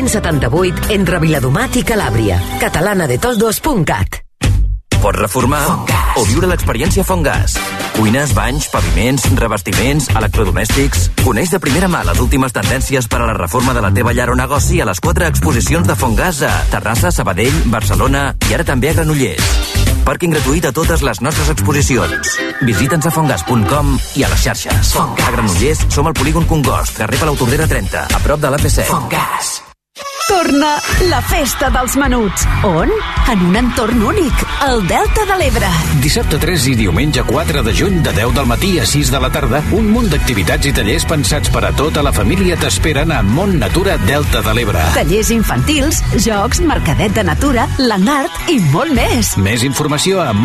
Speaker 23: 478, entre Viladomat i Calàbria. catalanadetoldos.cat.
Speaker 24: Pots reformar o viure l'experiència Fongas. Cuines, banys, paviments, revestiments, electrodomèstics... Coneix de primera mà les últimes tendències per a la reforma de la teva llar o negoci a les 4 exposicions de Fongas a Terrassa, Sabadell, Barcelona i ara també a Granollers. Pàrquing gratuït a totes les nostres exposicions. Visita'ns a fongas.com i a les xarxes. A Granollers som al polígon Congost, carrer Palau Tordera 30, a prop de l'AP7.
Speaker 23: Fongas.
Speaker 13: Torna la festa dels menuts. On? En un entorn únic, el Delta de l'Ebre.
Speaker 26: Dissabte 3 i diumenge 4 de juny de 10 del matí a 6 de la tarda, un munt d'activitats i tallers pensats per a tota la família t'esperen a Mont Natura Delta de l'Ebre.
Speaker 13: Tallers infantils, jocs, mercadet de natura, l'anart i molt més.
Speaker 26: Més informació a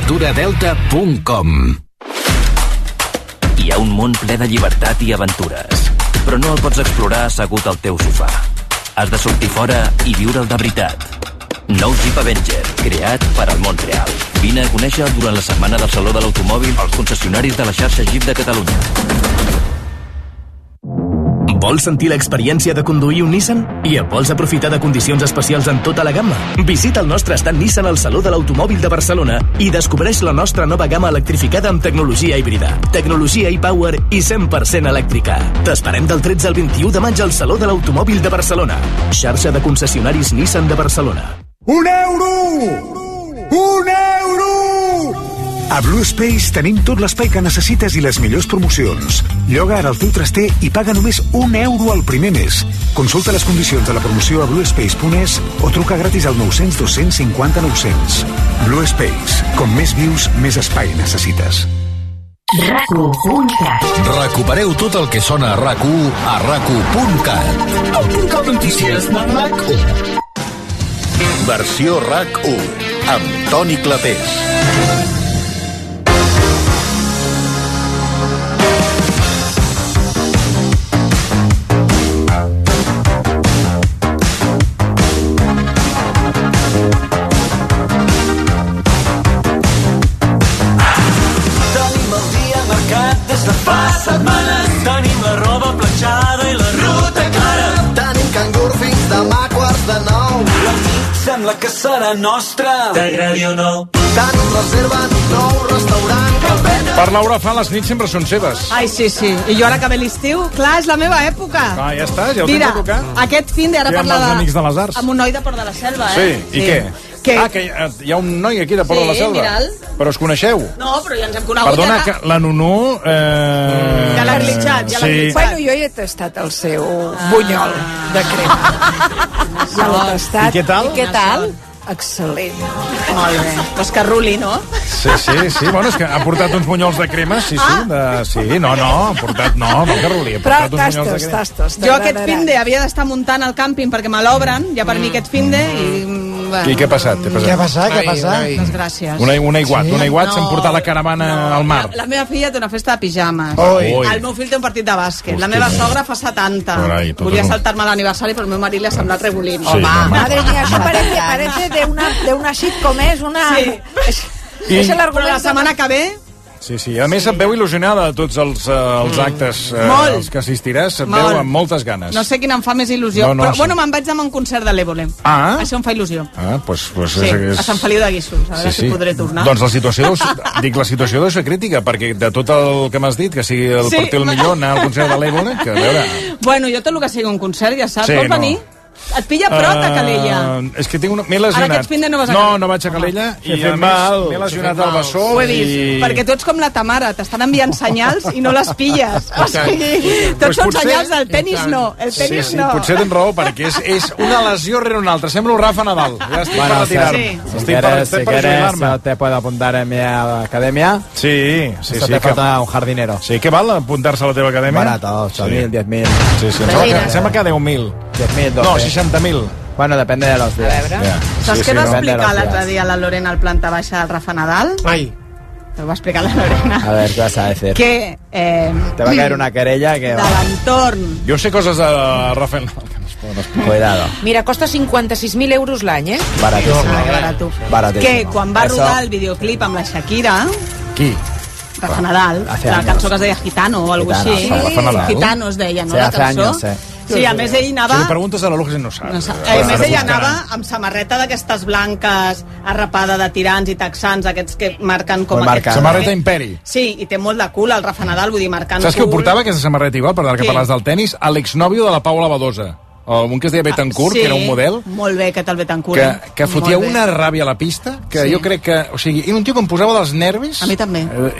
Speaker 26: montnaturadelta.com.
Speaker 24: Hi ha un món ple de llibertat i aventures, però no el pots explorar assegut al teu sofà. Has de sortir fora i viure'l de veritat. Nou Jeep Avenger, creat per al món real. Vine a conèixer durant la setmana del Saló de l'Automòbil els concessionaris de la xarxa Jeep de Catalunya.
Speaker 25: Vols sentir l'experiència de conduir un Nissan? I vols aprofitar de condicions especials en tota la gamma? Visita el nostre stand Nissan al Saló de l'Automòbil de Barcelona i descobreix la nostra nova gamma electrificada amb tecnologia híbrida, tecnologia e-Power i 100% elèctrica. T'esperem del 13 al 21 de maig al Saló de l'Automòbil de Barcelona. Xarxa de concessionaris Nissan de Barcelona.
Speaker 27: €1!
Speaker 1: 1 euro! A Blue Space tenim tot l'espai que necessites i les millors promocions. Lloga ara el teu traster i paga només 1 euro al primer mes. Consulta les condicions de la promoció a bluespace.es o truca gratis al 900 250 900. Blue Space. Com més vius, més espai necessites.
Speaker 26: RAC1.cat. Recupereu tot el que sona a RAC1 a RAC1.cat.
Speaker 1: El portal notícies de RAC1.
Speaker 26: Versió RAC1 amb Toni Clapés.
Speaker 4: Setmanes. Tenim la roba planxada i la ruta clara. Tenim cangur fins demà 8:45. La nit sembla que serà nostra. T'agradi o no. Tenim reserva en un nou restaurant.
Speaker 3: Per Laura Fa, les nits sempre són seves.
Speaker 21: Ai, sí, sí. I jo ara que ve l'estiu, clar, és la meva època.
Speaker 3: Ah, ja està, ja ho
Speaker 21: Mira,
Speaker 3: tens a tocar.
Speaker 21: Aquest fin de ara
Speaker 3: Què, amb
Speaker 21: parlava...
Speaker 3: els Amics de les Arts?
Speaker 21: Amb un noi de Port de la Selva,
Speaker 3: Sí,
Speaker 21: eh?
Speaker 3: i què?
Speaker 21: Que...
Speaker 3: Ah, que hi ha un noi aquí de Port de la Selva.
Speaker 21: mira'l.
Speaker 3: Però us coneixeu?
Speaker 21: No, però ja ens hem conegut.
Speaker 3: Perdona,
Speaker 21: ja.
Speaker 3: que la Nunú...
Speaker 21: Ja l'ha glitxat, ja l'ha glitxat.
Speaker 7: Bueno, jo he tastat el seu bunyol de crema. Ja l'he tastat.
Speaker 3: I què tal?
Speaker 7: I què tal? Excel·lent.
Speaker 21: Molt bé. Pues que ruli, no?
Speaker 3: Sí, bueno, és que ha portat uns bunyols de crema, sí, ha portat, no que ruli, ha portat uns bunyols de crema.
Speaker 7: Tastos.
Speaker 21: Jo aquest finde havia d'estar muntant el càmping perquè me l'obren, ja per mi aquest finde, i... Bueno.
Speaker 3: I què ha passat?
Speaker 22: Què ha passat?
Speaker 21: Desgràcies.
Speaker 3: Un aiguat, s'han portat la caravana al mar.
Speaker 21: La meva filla té una festa de pijames.
Speaker 3: Oi.
Speaker 21: El meu fill té un partit de bàsquet. La meva sogra fa 70.
Speaker 3: Carai,
Speaker 21: Volia saltar-me l'aniversari, però el meu marit li ha semblat rebolín.
Speaker 3: Sí,
Speaker 7: Madre mía, eso parece de una sitcom, es una...
Speaker 21: Sí.
Speaker 7: És el
Speaker 21: Però la setmana que ve...
Speaker 3: Sí, a més et veu il·lusionada de tots els actes als que assistiràs, et veu amb moltes ganes.
Speaker 21: No sé quina em fa més il·lusió,
Speaker 3: No,
Speaker 21: però
Speaker 3: sí.
Speaker 21: bueno, me'n vaig amb un concert de l'Évole.
Speaker 3: Ah?
Speaker 21: Això em fa il·lusió.
Speaker 3: Pues
Speaker 21: Sí, a Sant Feliu de Guíxols, a veure si podré tornar.
Speaker 3: Doncs la situació deu ser crítica, perquè de tot el que m'has dit, que sigui el partit el millor, anar al concert de l'Évole, que a veure...
Speaker 21: Bueno, jo tot el que sigui un concert, ja saps,
Speaker 3: Sí,
Speaker 21: pot venir? Et pilla prop a Calella.
Speaker 3: És que m'he lesionat.
Speaker 21: Ara aquest fin de no vas a Calella.
Speaker 3: No vaig a Calella i a més m'he lesionat al bessó.
Speaker 21: Ho he vist, perquè tu ets com la Tamara, t'estan enviant senyals i no les pilles. O sigui, tots són senyals del tenis no. El tenis no.
Speaker 3: Sí, potser tens raó, perquè és una lesió rere una altra. Sembla un Rafa Nadal. Ja estic per retirar-me.
Speaker 5: Si quieres, te puedo apuntar en mi academia.
Speaker 3: Sí.
Speaker 5: Te falta un jardinero.
Speaker 3: Sí, què val apuntar-se a la teva acadèmia?
Speaker 5: Barato, 8.000, 10.000.
Speaker 3: Sí, sembla que 10.000.
Speaker 5: 10.000, 12.
Speaker 3: No, 60.000.
Speaker 5: Bueno, depende de los días.
Speaker 21: A veure. Saps què va explicar l'altre dia a la Lorena al planta baixa del Rafa Nadal?
Speaker 5: Ai.
Speaker 21: Te ho va explicar la Lorena.
Speaker 5: A ver, ¿qué vas a decir?
Speaker 21: Que...
Speaker 5: te va a caer una querella que...
Speaker 21: De l'entorn.
Speaker 3: Jo sé coses de Rafael Nadal que no es poden explicar.
Speaker 5: Cuidado.
Speaker 2: Mira, costa 56.000 euros l'any, eh?
Speaker 5: Baratísimo.
Speaker 21: Barato. Que quan va rodar el videoclip amb la Shakira...
Speaker 3: Qui?
Speaker 21: Rafa Nadal, la cançó que es deia Gitano o alguna cosa així.
Speaker 3: Rafa Nadal.
Speaker 21: Gitano es deia, no,
Speaker 5: Sí,
Speaker 21: la
Speaker 5: hace
Speaker 21: cançó?
Speaker 5: años,
Speaker 21: Sí, a més ell anava...
Speaker 3: Si li preguntes a la Luja no sap.
Speaker 21: A més ell anava amb samarreta d'aquestes blanques, arrapada de tirants i texans, aquests que marquen com aquests...
Speaker 3: Samarreta Imperi.
Speaker 21: Sí, i té molt de cul el Rafa Nadal, vull dir, marcant
Speaker 3: Saps que ho portava, aquesta samarreta igual, per que parles del tenis? L'exnòvio de la Paula Badosa. Un que es deia Betancourt, que era un model.
Speaker 21: Molt bé, que tal Betancourt.
Speaker 3: Que fotia una ràbia a la pista, que jo crec que... O sigui, era un tio que em posava dels nervis...
Speaker 21: A mi també.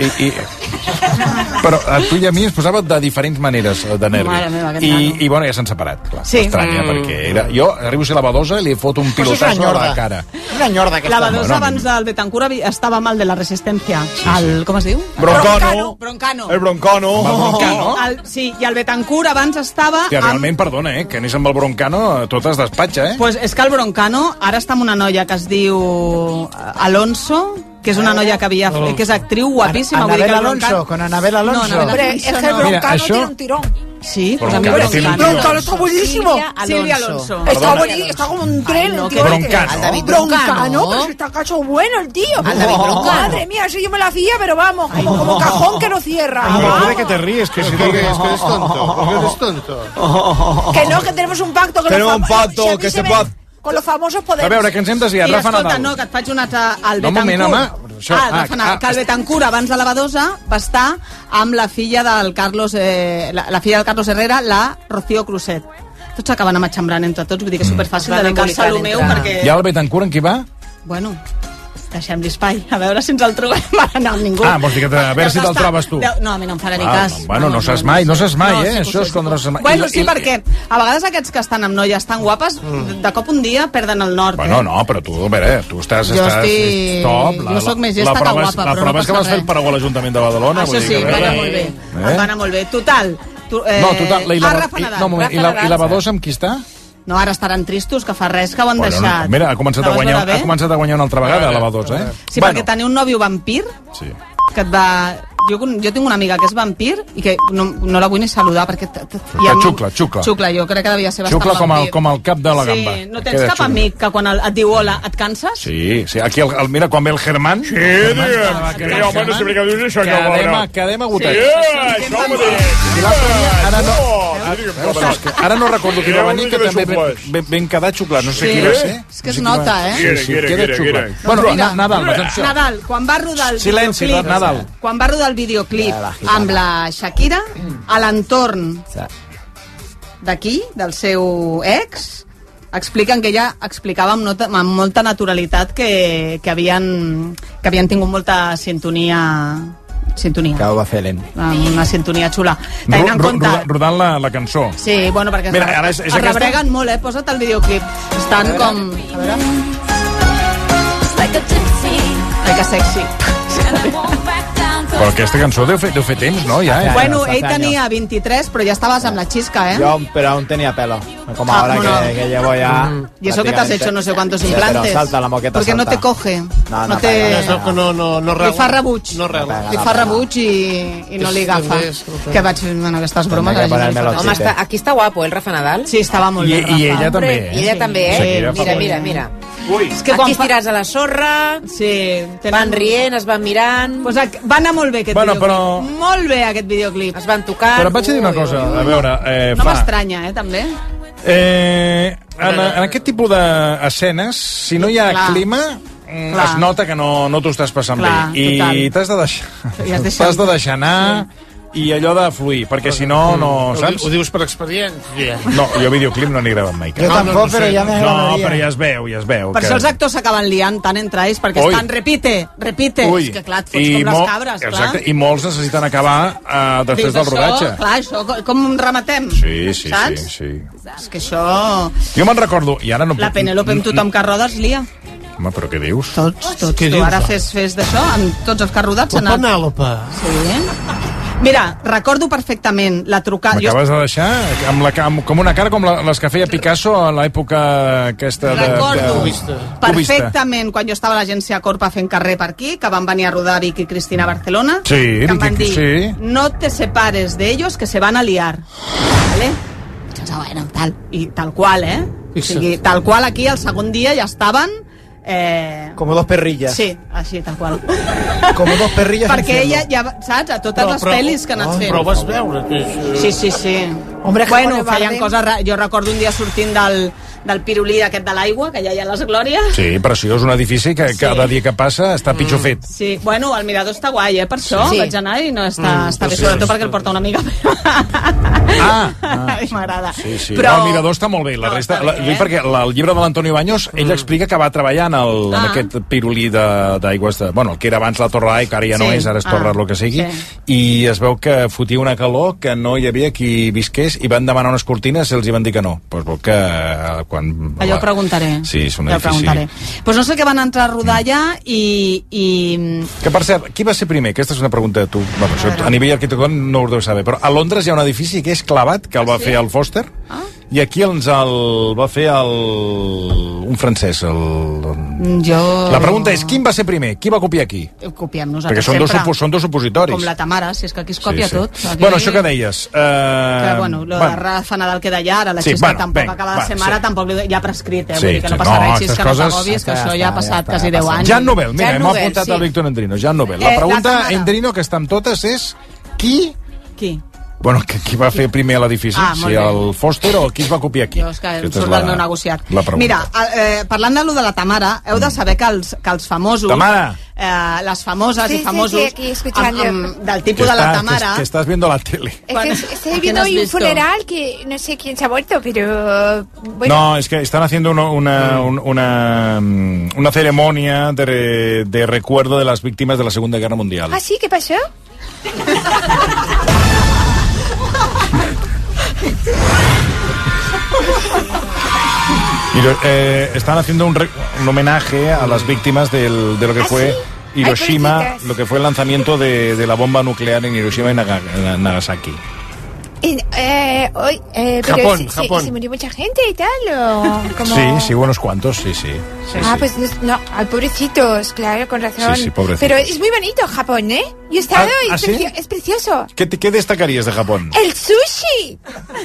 Speaker 3: Però a tu i a mi ens posava de diferents maneres de nervis.
Speaker 21: Mare meva,
Speaker 3: I bueno, ja s'han separat, clar.
Speaker 21: Sí.
Speaker 3: M'estranya, perquè era... Jo arribo a ser la Badosa i li foto un pilotasso a la cara.
Speaker 22: Una enyorda, aquesta.
Speaker 21: La Badosa abans del Betancourt estava mal de la Resistència. Com es diu?
Speaker 5: Broncano.
Speaker 21: El
Speaker 5: Broncano.
Speaker 21: Sí, i el Betancourt abans estava...
Speaker 3: Que realment, perdona, que anis amb el Broncano tot es despatxa,
Speaker 21: Pues és que el Broncano ara està amb una noia que es diu Alonso, que és una noia que havia fet, que és actriu guapíssima.
Speaker 22: Anabel Alonso, con Anabel Alonso.
Speaker 21: No,
Speaker 7: Hombre, es que el Broncano tiene un tirón.
Speaker 21: Sí, pues
Speaker 7: Broncano,
Speaker 21: a mí
Speaker 7: Broncano está buenísimo.
Speaker 21: Silvia Alonso.
Speaker 7: Está buenísimo, está como un tren el tío. Broncano, pero si está cacho bueno el tío. Madre mía, si yo me la hacía, pero vamos, como cajón que no cierra.
Speaker 3: ¿De qué te ríes? Que si
Speaker 22: es que eres tonto. Eres tonto.
Speaker 7: Que no, que tenemos un pacto.
Speaker 5: Tenemos un pacto que se puede...
Speaker 7: Con los famosos podemos.
Speaker 3: A veure, que ens hem desviat. Rafa Nadal.
Speaker 21: No, que et faig un altre... El
Speaker 3: No, un moment, home.
Speaker 21: Rafa Nadal. Que el Betancourt, abans de la Badosa, va estar amb la filla del Carlos... la filla del Carlos Herrera, la Rocío Cruzet. Tots acaben amatxambrant entre tots, vull dir que és superfàcil dedicar-se a lo meu, perquè...
Speaker 3: I el Betancourt en qui va?
Speaker 21: Bueno... deixem-li espai, a veure si ens el trobem. No, ningú.
Speaker 3: Vols dir que a veure si te'l trobes tu.
Speaker 21: No, a mi no em farà ni cas.
Speaker 3: Bueno, no saps mai, això és quan no saps mai.
Speaker 21: Bueno, sí, perquè a vegades aquests que estan amb noies tan guapes, de cop un dia perden el nord.
Speaker 3: Bueno, no, però tu, a veure, tu estàs top.
Speaker 21: Jo soc més llesta que guapa, però no passa res.
Speaker 3: La prova és que vas fer el paragó a l'Ajuntament de Badalona.
Speaker 21: Això sí, va anar molt bé. Va anar molt bé. Total.
Speaker 3: I la Badosa amb qui està?
Speaker 21: No, ara estaran tristos, que fa res que ho han deixat.
Speaker 3: Mira, ha començat a guanyar una altra vegada la Badosa,
Speaker 21: Sí, perquè tenia un nòvio vampir que et va... Jo tinc una amiga que és vampir i que no la vull ni saludar perquè...
Speaker 3: Xucla.
Speaker 21: Xucla, jo crec que devia ser bastant
Speaker 3: vampir. Xucla com el cap de la gamba.
Speaker 21: Sí, no tens cap amic que quan et diu hola et canses?
Speaker 3: Sí, aquí, mira, quan ve el Germán...
Speaker 9: Sí, digue'm. Home, no sé per què dius això, que bona.
Speaker 3: Quedem agotats.
Speaker 9: Sí, això mateix.
Speaker 3: Ara no recordo qui va venir, que també ben quedat xuclat. No sé qui va ser.
Speaker 21: És que es nota,
Speaker 3: Queda xuclat. Bueno, Nadal, atenció.
Speaker 21: Nadal, quan va rodar el videoclip...
Speaker 3: Silenci, Nadal.
Speaker 21: Quan va rodar el videoclip amb la Shakira, a l'entorn d'aquí, del seu ex, expliquen que ella explicava amb molta naturalitat que havien tingut molta sintonia.
Speaker 5: Que ho va fer lent.
Speaker 21: Una sintonia xula.
Speaker 3: Rodant la cançó.
Speaker 21: Sí, bueno, perquè es rebreguen molt, posa't el videoclip. Estan com... A veure... Like a sexy.
Speaker 3: Però aquesta cançó deu fer temps, no?
Speaker 21: Bueno, ell tenia 23, però ja estaves amb la xisca,
Speaker 5: Pero aún tenía pelo. Como ahora que llevo ya...
Speaker 21: Y eso que te has hecho no sé cuántos implantes.
Speaker 5: Pero salta la moqueta,
Speaker 21: Porque no te coge.
Speaker 5: No
Speaker 21: te...
Speaker 6: No
Speaker 21: li fa rebuig. Li fa rebuig i no li agafa. Que vaig fent aquestes bromes.
Speaker 2: Home, aquí està guapo, el Rafa Nadal.
Speaker 21: Sí, estava molt bé, Rafa.
Speaker 3: I ella també.
Speaker 2: I ella també, mira. Aquí estirats a la sorra, van rient, es van mirant...
Speaker 21: Va anar molt bé aquest videoclip. Molt bé aquest videoclip.
Speaker 2: Es van tocar...
Speaker 3: Però vaig dir una cosa, a veure...
Speaker 21: No m'estranya, també.
Speaker 3: En aquest tipus d'escenes, si no hi ha clima, es nota que no t'ho estàs passant bé. I t'has de deixar anar... I allò de fluir, perquè si no, saps?
Speaker 6: Ho dius per experiència.
Speaker 3: No, jo videoclip no n'he gravat mai.
Speaker 22: Jo tampoc, però ja m'agradaria.
Speaker 3: No, però ja es veu.
Speaker 21: Per això els actors s'acaben liant tant entre ells, perquè estan repite. És que clar, et fots com les cabres, clar.
Speaker 3: Exacte, i molts necessiten acabar després del rodatge.
Speaker 21: Clar, això, com rematem?
Speaker 3: Sí.
Speaker 21: És que això...
Speaker 3: Jo me'n recordo, i ara no...
Speaker 21: La Penélope amb tothom que roda es lia.
Speaker 3: Home, però què dius?
Speaker 21: Tots. Tu ara fes d'això, amb tots els que has rodat s'ha anat.
Speaker 6: La Penélope.
Speaker 21: Sí. Mira, recordo perfectament la trucada...
Speaker 3: M'acabes de deixar com una cara com les que feia Picasso a l'època aquesta de...
Speaker 21: Recordo perfectament quan jo estava a l'agència Corpa fent carrer per aquí, que van venir a rodar Vicky i Cristina a Barcelona, que em van dir, no te separes de ellos que se van a liar. ¿Vale? Bueno, tal. I tal qual, O sigui, tal qual aquí, el segon dia ja estaven...
Speaker 5: Como dos perrillas.
Speaker 21: Sí, així, tal qual.
Speaker 5: Como dos perrillas.
Speaker 21: Perquè ella ja, saps, a totes les pel·lis que ha anat fent.
Speaker 6: Però vas veure que...
Speaker 21: Sí. Hombre, bueno, feien coses... Jo recordo un dia sortint del pirulí aquest de l'aigua, que ja hi ha les glòries.
Speaker 3: Sí, preciós, un edifici que cada dia que passa està pitjor fet.
Speaker 21: Sí, bueno, el mirador està guai, per això vaig anar i no està bé, sobretot perquè el porta una amiga meva. M'agrada.
Speaker 3: Sí. Però el mirador està molt bé, la resta... Perquè el llibre de l'Antonio Baños, ell explica que va treballar en aquest pirulí d'aigües, bueno, el que era abans la Torre A i que ara ja no és, ara és Torre el que sigui, i es veu que fotia una calor que no hi havia qui visqués i van demanar unes cortines i els hi van dir que no. Doncs vol que
Speaker 21: allò ho preguntaré.
Speaker 3: Sí, és un edifici.
Speaker 21: Pues no sé què van entrar a rodar allà i...
Speaker 3: Que per cert, qui va ser primer? Aquesta és una pregunta de tu. Bueno, això, a nivell arquitectònic no ho deu saber, però a Londres hi ha un edifici que és clavat, que el va fer el Foster, i aquí ens el va fer un francès. La pregunta és, quin va ser primer? Qui va copiar aquí?
Speaker 21: Copiem nosaltres
Speaker 3: perquè són dos supositoris.
Speaker 21: Com la Tamara, si és que aquí es copia tot.
Speaker 3: Bueno, això que deies...
Speaker 21: Que, bueno, lo de Rafa Nadal queda ja, ara la xisca tampoc acaba de ser mare, tampoc ja prescrit, vull dir que no passa res, xisca, no t'agobis, que això ja ha passat quasi 10 anys.
Speaker 3: Jan Nouvel, mira, hem apuntat el Víctor Endrino, Jan Nouvel. La pregunta, Endrino, que està amb totes, és qui Bueno, qui va fer primer l'edifici? Si el Foster o qui es va copiar aquí?
Speaker 21: Jo és que surt del meu negociat. Mira, parlant de lo de la Tamara, heu de saber que els famosos...
Speaker 3: Tamara!
Speaker 21: Les famoses i famosos del tipus de la Tamara...
Speaker 3: Que estás viendo la tele.
Speaker 20: Estoy viendo hoy un funeral que no sé quién se ha muerto, pero... Bueno.
Speaker 3: No, es que están haciendo una ceremonia de recuerdo de las víctimas de la Segunda Guerra Mundial.
Speaker 20: ¿Ah, sí? ¿Qué pasó?
Speaker 3: Están haciendo un homenaje a las víctimas de lo que fue Hiroshima, lo que fue el lanzamiento de la bomba nuclear en Hiroshima y Nagasaki.
Speaker 20: Japón. ¿Se murió mucha gente y tal? ¿O como...
Speaker 3: Sí, unos cuantos, sí.
Speaker 20: Pues no, pobrecitos, claro, con razón.
Speaker 3: Sí, pobrecitos.
Speaker 20: Pero es muy bonito Japón, ¿eh? Yo he estado y es precioso.
Speaker 3: ¿Qué destacarías de Japón?
Speaker 20: ¡El sushi!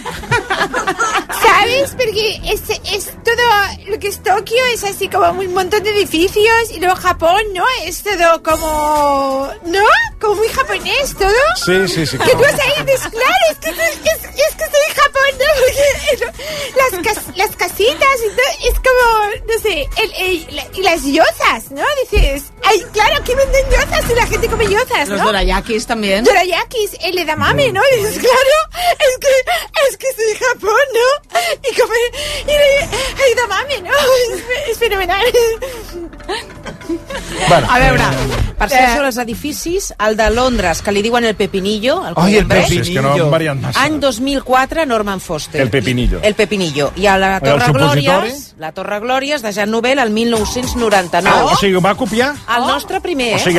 Speaker 20: ¿Sabes? Porque es todo lo que es Tokio, es así como un montón de edificios, y luego Japón, ¿no? Es todo como... ¿no? Como muy japonés, todo.
Speaker 3: Sí.
Speaker 20: Que tú has ahí, claro, es que estoy en Japón, ¿no? Porque las casitas y todo, es como, no sé, y las yozas, ¿no? Dices, ay, claro, aquí venden yozas y la gente come yozas, ¿no?
Speaker 21: Los dorayakis también.
Speaker 20: Dorayakis, el edamame, ¿no? Y dices, claro, es que estoy en Japón, ¿no? Y comer edamame, ¿no? És fenomenal.
Speaker 2: Bueno, a veure, per ser sobre els edificis, el de Londres, que li diuen el Pepinillo,
Speaker 3: el Pepinillo. És que no han variat massa.
Speaker 2: Any 2004, Norman Foster.
Speaker 3: El Pepinillo.
Speaker 2: I a la Torre Glòries, de Jean Nouvel, el 1999.
Speaker 3: O sigui, va copiar?
Speaker 2: El nostre primer,
Speaker 3: O sigui,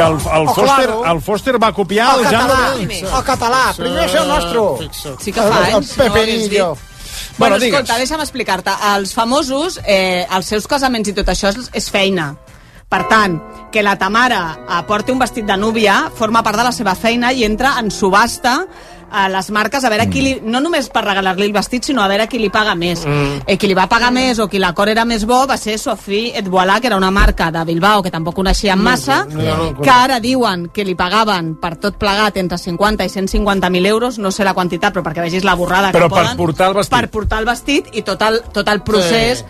Speaker 3: el Foster va copiar el Jean Nouvel.
Speaker 22: El català, primer és el nostre.
Speaker 21: Sí que fa anys.
Speaker 22: El Pepinillo.
Speaker 21: Bueno, escolta, deixa'm explicar-te. Els famosos, els seus casaments i tot això és feina. Per tant, que la Tamara porti un vestit de núvia forma part de la seva feina i entra en subhasta a les marques a veure qui li... No només per regalar-li el vestit, sinó a veure qui li paga més. Qui li va pagar més o qui l'acord era més bo va ser Sophie et Voilà, que era una marca de Bilbao que tampoc coneixien massa, que ara diuen que li pagaven per tot plegat entre 50 i 150.000 euros, no sé la quantitat, però perquè vegis la borrada
Speaker 3: però
Speaker 21: que poden.
Speaker 3: Per portar el vestit.
Speaker 21: Per portar el vestit i tot el procés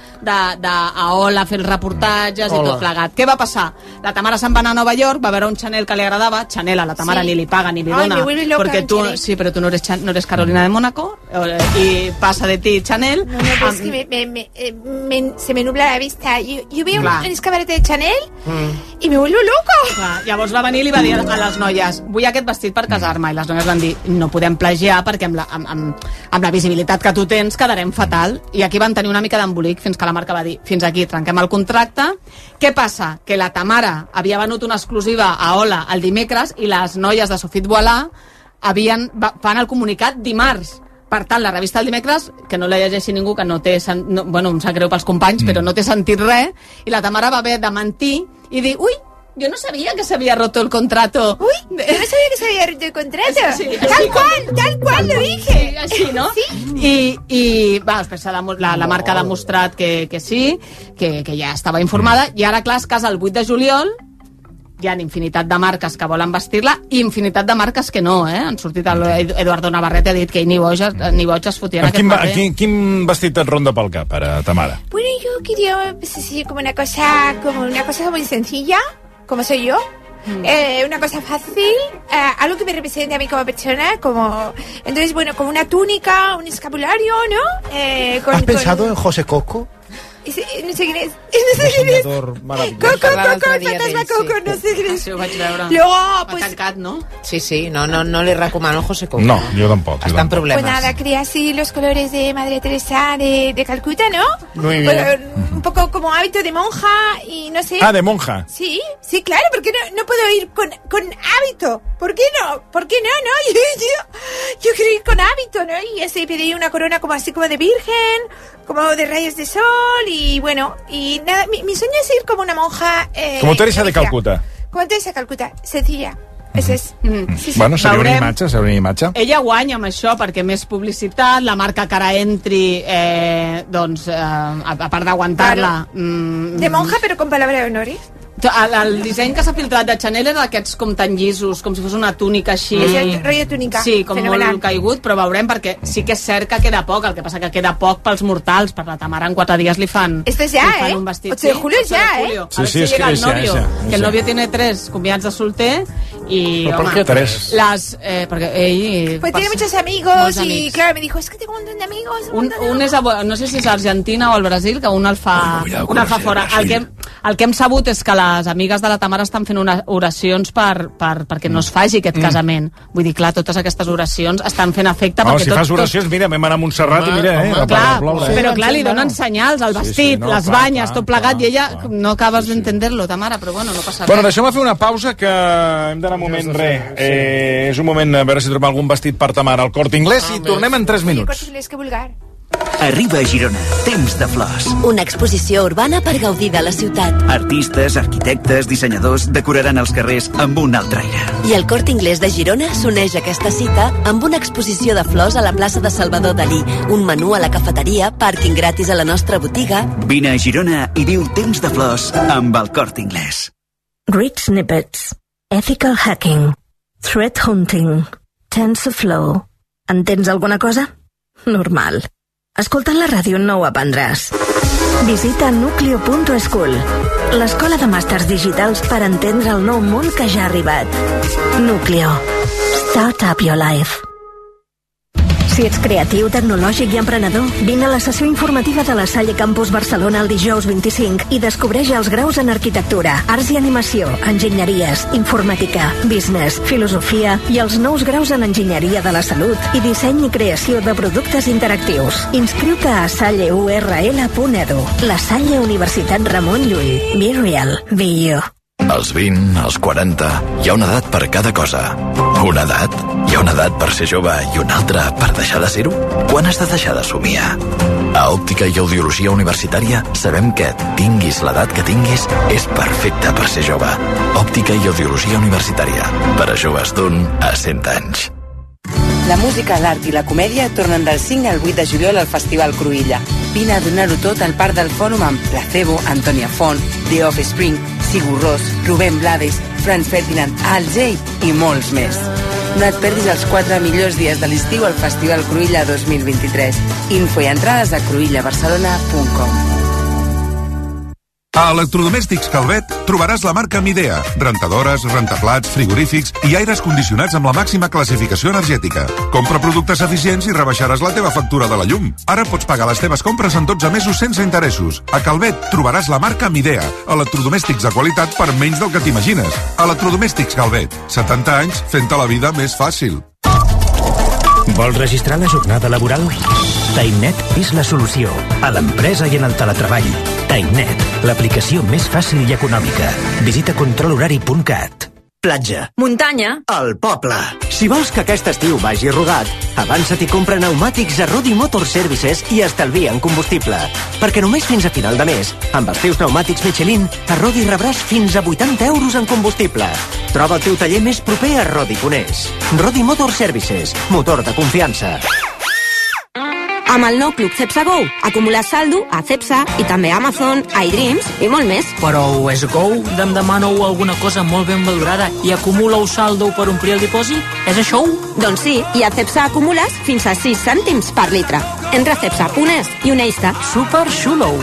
Speaker 21: a Ola, fer els reportatges i tot plegat. Què va passar? La Tamara se'n va anar a Nova York, va veure un Chanel que li agradava, Chanel a la Tamara ni li paga ni li dona, perquè tu... Sí, però tu no eres Carolina de Mónaco y pasa de ti Chanel.
Speaker 20: No, pues es que se me nubla la vista. Yo veo un escaparate de Chanel i me vuelvo loco.
Speaker 21: Llavors va venir i li va dir a les noies, vull aquest vestit per casar-me, i les noies van dir, no podem plagiar perquè amb la visibilitat que tu tens quedarem fatal, i aquí van tenir una mica d'embolic fins que la marca va dir, fins aquí, trenquem el contracte. Què passa? Que la Tamara havia venut una exclusiva a Ola el dimecres i les noies de Sophie et Voilà fan el comunicat dimarts. Per tant, la revista del dimecres, que no la llegeixi ningú, que no té... Bueno, em sap greu pels companys, però no té sentit res, i la Tamara va haver de mentir i dir, ui, yo no sabía que se había roto el contrato.
Speaker 20: Uy, yo no sabía que se había roto el contrato.
Speaker 21: Sí,
Speaker 20: tal cual lo dije.
Speaker 21: Així, no? Sí. I després la marca ha demostrat que sí, que ja estava informada, i ara, clar, es casa el 8 de juliol, hi ha infinitat de marques que volen vestir-la i infinitat de marques que no, Han sortit Eduardo Navarrete ha dit que ni boig es fotien aquest paper.
Speaker 3: Quin vestit et ronda pel cap, ara, Tamara?
Speaker 20: Bueno, yo quería como una cosa muy sencilla, como soy yo. Una cosa fácil, algo que me represente a mí como persona, entonces, bueno, como una túnica, un escapulario, ¿no?
Speaker 22: ¿Has pensado en José Coco?
Speaker 20: No sé quién es. Coco, fantasma Coco, no sé quién es. Luego, pues...
Speaker 21: tancat, ¿no?
Speaker 2: Sí, no le recomano José Coco.
Speaker 3: No, yo tampoco.
Speaker 2: Están problemas.
Speaker 20: Pues nada, quería así los colores de Madre Teresa de Calcuta, ¿no?
Speaker 3: Muy bien.
Speaker 20: Un poco como hábito de monja y no sé.
Speaker 3: Ah, de monja.
Speaker 20: Sí, claro, porque no puedo ir con hábito. ¿Por qué no? No, yo quiero ir con hábito, ¿no? Y así pedí una corona como así como de virgen, como de rayos de sol, y bueno, y nada, mi sueño es ir como una monja...
Speaker 3: como Teresa de Calcuta.
Speaker 20: Como Teresa de Calcuta, sencilla. Això és...
Speaker 3: Sí. Bueno, seria una imatge.
Speaker 21: Ella guanya amb això, perquè més publicitat, la marca que ara entri, a part d'aguantar-la...
Speaker 20: De monja, però con palabra de honor,
Speaker 21: El disseny que s'ha filtrat de Chanel era d'aquests com tan llisos, com si fos una túnica així.
Speaker 20: És el rotllo túnica.
Speaker 21: Sí, com molt caigut, però veurem, perquè sí que és cert que queda poc, el que passa que queda poc pels mortals, per la Tamara en 4 dies li fan,
Speaker 20: Esto es ya,
Speaker 21: un vestit.
Speaker 20: 8 de julio es ya,
Speaker 3: Sí, sí,
Speaker 21: es que el novio tiene 3 convidats de solter y...
Speaker 3: ¿Pero por qué 3?
Speaker 21: Porque ell...
Speaker 20: Pues tiene muchos amigos y claro, me dijo, es que tengo un montón de amigos.
Speaker 21: Un és, no sé si és a Argentina o al Brasil, que un el fa fora. El que hem sabut és que les amigues de la Tamara estan fent oracions perquè no es faci aquest casament. Vull dir, clar, totes aquestes oracions estan fent efecte perquè
Speaker 3: si fas oracions, mira, vam anar a Montserrat i mira,
Speaker 21: però clar, li donen senyals, el vestit, les banyes, tot plegat, i ella no acabes d'entender-lo, Tamara, però bueno, no passa res.
Speaker 3: Bueno, deixeu-me fer una pausa, que hem d'anar un moment, és un moment a veure si trobem algun vestit per Tamara al Corte Inglés i tornem en 3 minuts.
Speaker 20: Corte Inglés, que vulgar.
Speaker 24: Arriba a Girona, Temps de Flors.
Speaker 12: Una exposició urbana per gaudir de la ciutat.
Speaker 24: Artistes, arquitectes, dissenyadors decoraran els carrers amb un altre aire.
Speaker 12: I el Corte Inglés de Girona s'uneix a aquesta cita amb una exposició de flors a la plaça de Salvador Dalí, un menú a la cafeteria, pàrquing gratis a la nostra botiga.
Speaker 24: Vine a Girona i viu Temps de Flors amb el Corte Inglés.
Speaker 14: Grid snippets, ethical hacking, threat hunting, TensorFlow. Entens alguna cosa? Normal. Escoltant la ràdio no ho aprendràs. Visita nucleo.school, l'escola de màsters digitals per entendre el nou món que ja ha arribat. Nucleo. Start up your life. Si ets creatiu, tecnològic i emprenedor, vine a la sessió informativa de la Salle Campus Barcelona el dijous 25 i descobreix els graus en arquitectura, arts i animació, enginyeries, informàtica, business, filosofia i els nous graus en enginyeria de la salut i disseny i creació de productes interactius. Inscriu-te a salleurl.edu. La Salle Universitat Ramon Llull. Be real, be you.
Speaker 10: Als 20, als 40, hi ha una edat per cada cosa. Una edat? Hi ha una edat per ser jove i una altra per deixar de ser-ho? Quan has de deixar de somiar? A Òptica i Audiologia Universitària sabem que, tinguis l'edat que tinguis, és perfecte per ser jove. Òptica i Audiologia Universitària. Per a joves d'1 a 100 anys.
Speaker 15: La música, l'art i la comèdia tornen del 5 al 8 de juliol al Festival Cruïlla. Vine a donar-ho tot al Parc del Fòrum amb Placebo, Antònia Font, The Offspring, Sigur Rós, Rubén Blades, Franz Ferdinand, Al Jay i molts més. No et perdis els 4 millors dies de l'estiu al Festival Cruïlla 2023. Info i entrades a cruillabarcelona.com.
Speaker 16: A Electrodomèstics Calvet trobaràs la marca Midea, rentadores, rentaplats, frigorífics i aires condicionats amb la màxima classificació energètica. Compra productes eficients i rebaixaràs la teva factura de la llum. Ara pots pagar les teves compres en 12 mesos sense interessos. A Calvet trobaràs la marca Midea, electrodomèstics de qualitat per menys del que t'imagines. Electrodomèstics Calvet, 70 anys fent-te la vida més fàcil.
Speaker 25: Vols registrar la jornada laboral? TimeNet és la solució a l'empresa i en el teletreball. TimeNet, l'aplicació més fàcil i econòmica. Visita controlhorari.cat.
Speaker 18: Platja.
Speaker 15: Muntanya.
Speaker 18: El poble. Si vols que aquest estiu vagi rodat, avança't i compra pneumàtics a Rodi Motor Services i estalvia en combustible. Perquè només fins a final de mes, amb els teus pneumàtics Michelin, a Rodi rebràs fins a 80 euros en combustible. Troba el teu taller més proper a Rodi Conés. Rodi Motor Services, motor de confiança.
Speaker 15: Amb el nou Club Cepsa Go, acumular saldo a Cepsa i també a Amazon, iDreams i molt més.
Speaker 19: Però és Go? Em demaneu alguna cosa molt ben valorada i acumuleu saldo per omplir el dipòsit? És això?
Speaker 15: Doncs sí, i a Cepsa acumules fins a 6 cèntims per litre. Entra a Cepsa.es i uneix-te.
Speaker 19: Super xulo!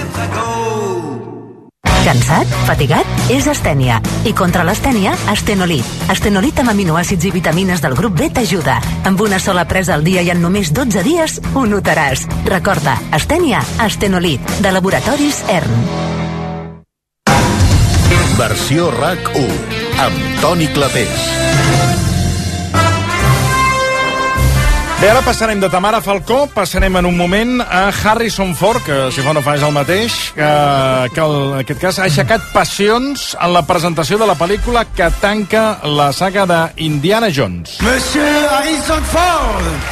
Speaker 14: Cansat? Fatigat? És astènia. I contra l'astènia, Astenolit. Astenolit amb aminoàcids i vitamines del grup B t'ajuda. Amb una sola presa al dia i en només 12 dies ho notaràs. Recorda, astènia, Astenolit, de Laboratoris ERN.
Speaker 27: Versió RAC1, amb Toni Clapés.
Speaker 3: Bé, ara passarem de Tamara Falcó, passarem en un moment a Harrison Ford, que si fa no fa és el mateix, que en aquest cas ha aixecat passions en la presentació de la pel·lícula que tanca la saga d'Indiana Jones.
Speaker 28: Monsieur Harrison Ford!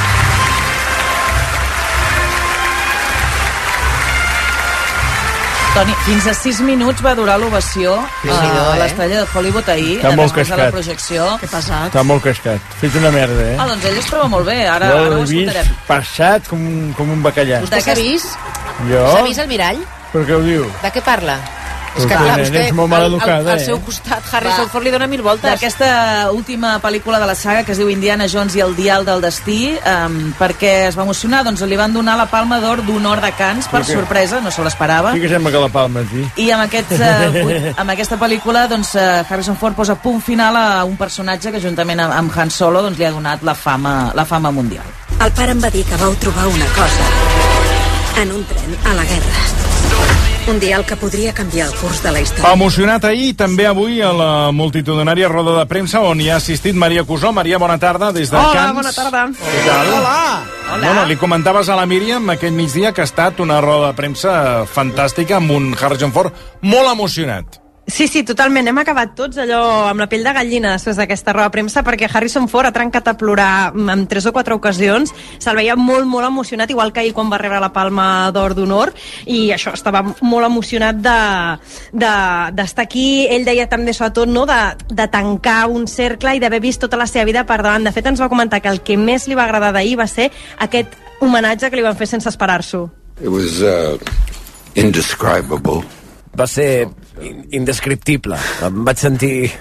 Speaker 21: Toni, fins a 6 minuts va durar l'ovació a l'Estrella de Hollywood ahir, després de la projecció. Què ha passat?
Speaker 5: Està molt cascat. Fet una merda,
Speaker 21: Ah, doncs ell es troba molt bé, ara ho escoltarem.
Speaker 5: Passat com un bacallà.
Speaker 2: Vostè s'ha vist?
Speaker 5: Jo?
Speaker 2: S'ha vist el mirall?
Speaker 5: Per què ho diu?
Speaker 2: De què parla? És que clar, vostè,
Speaker 5: ets molt maleducada,
Speaker 2: al seu costat, Harrison Ford li dona 1000 voltes.
Speaker 1: D'aquesta última pel·lícula de la saga, que es diu Indiana Jones i el dial del destí, perquè es va emocionar, doncs li van donar la Palma d'Or d'Honor de Cannes, per sorpresa, no se l'esperava.
Speaker 5: Sí que sembla que la Palma, sí.
Speaker 1: I amb aquesta pel·lícula, doncs, Harrison Ford posa punt final a un personatge que, juntament amb Han Solo, doncs, li ha donat la fama mundial.
Speaker 14: El pare em va dir que vau trobar una cosa en un tren a la guerra. Un dial que podria canviar el curs de la història.
Speaker 3: Emocionat ahir i també avui a la multitudinària roda de premsa on hi ha assistit Maria Cusó. Maria, bona tarda, des de Cannes.
Speaker 1: Hola, bona tarda.
Speaker 3: Què tal?
Speaker 1: Hola.
Speaker 3: Bueno, li comentaves a la Míriam aquest migdia que ha estat una roda de premsa fantàstica amb un Harrison Ford molt emocionat.
Speaker 4: Sí, totalment. Hem acabat tots allò amb la pell de gallina després d'aquesta roda de premsa, perquè Harrison Ford ha trencat a plorar en 3 o 4 ocasions. Se'l veia molt, molt emocionat, igual que ahir quan va rebre la Palma d'Or d'Honor, i això, estava molt emocionat d'estar aquí. Ell deia també, sobretot, no, de tancar un cercle i d'haver vist tota la seva vida per davant. De fet, ens va comentar que el que més li va agradar d'ahir va ser aquest homenatge que li van fer sense esperar-s'ho.
Speaker 8: It was indescribable.
Speaker 11: Va ser indescriptible. Em vaig sentir...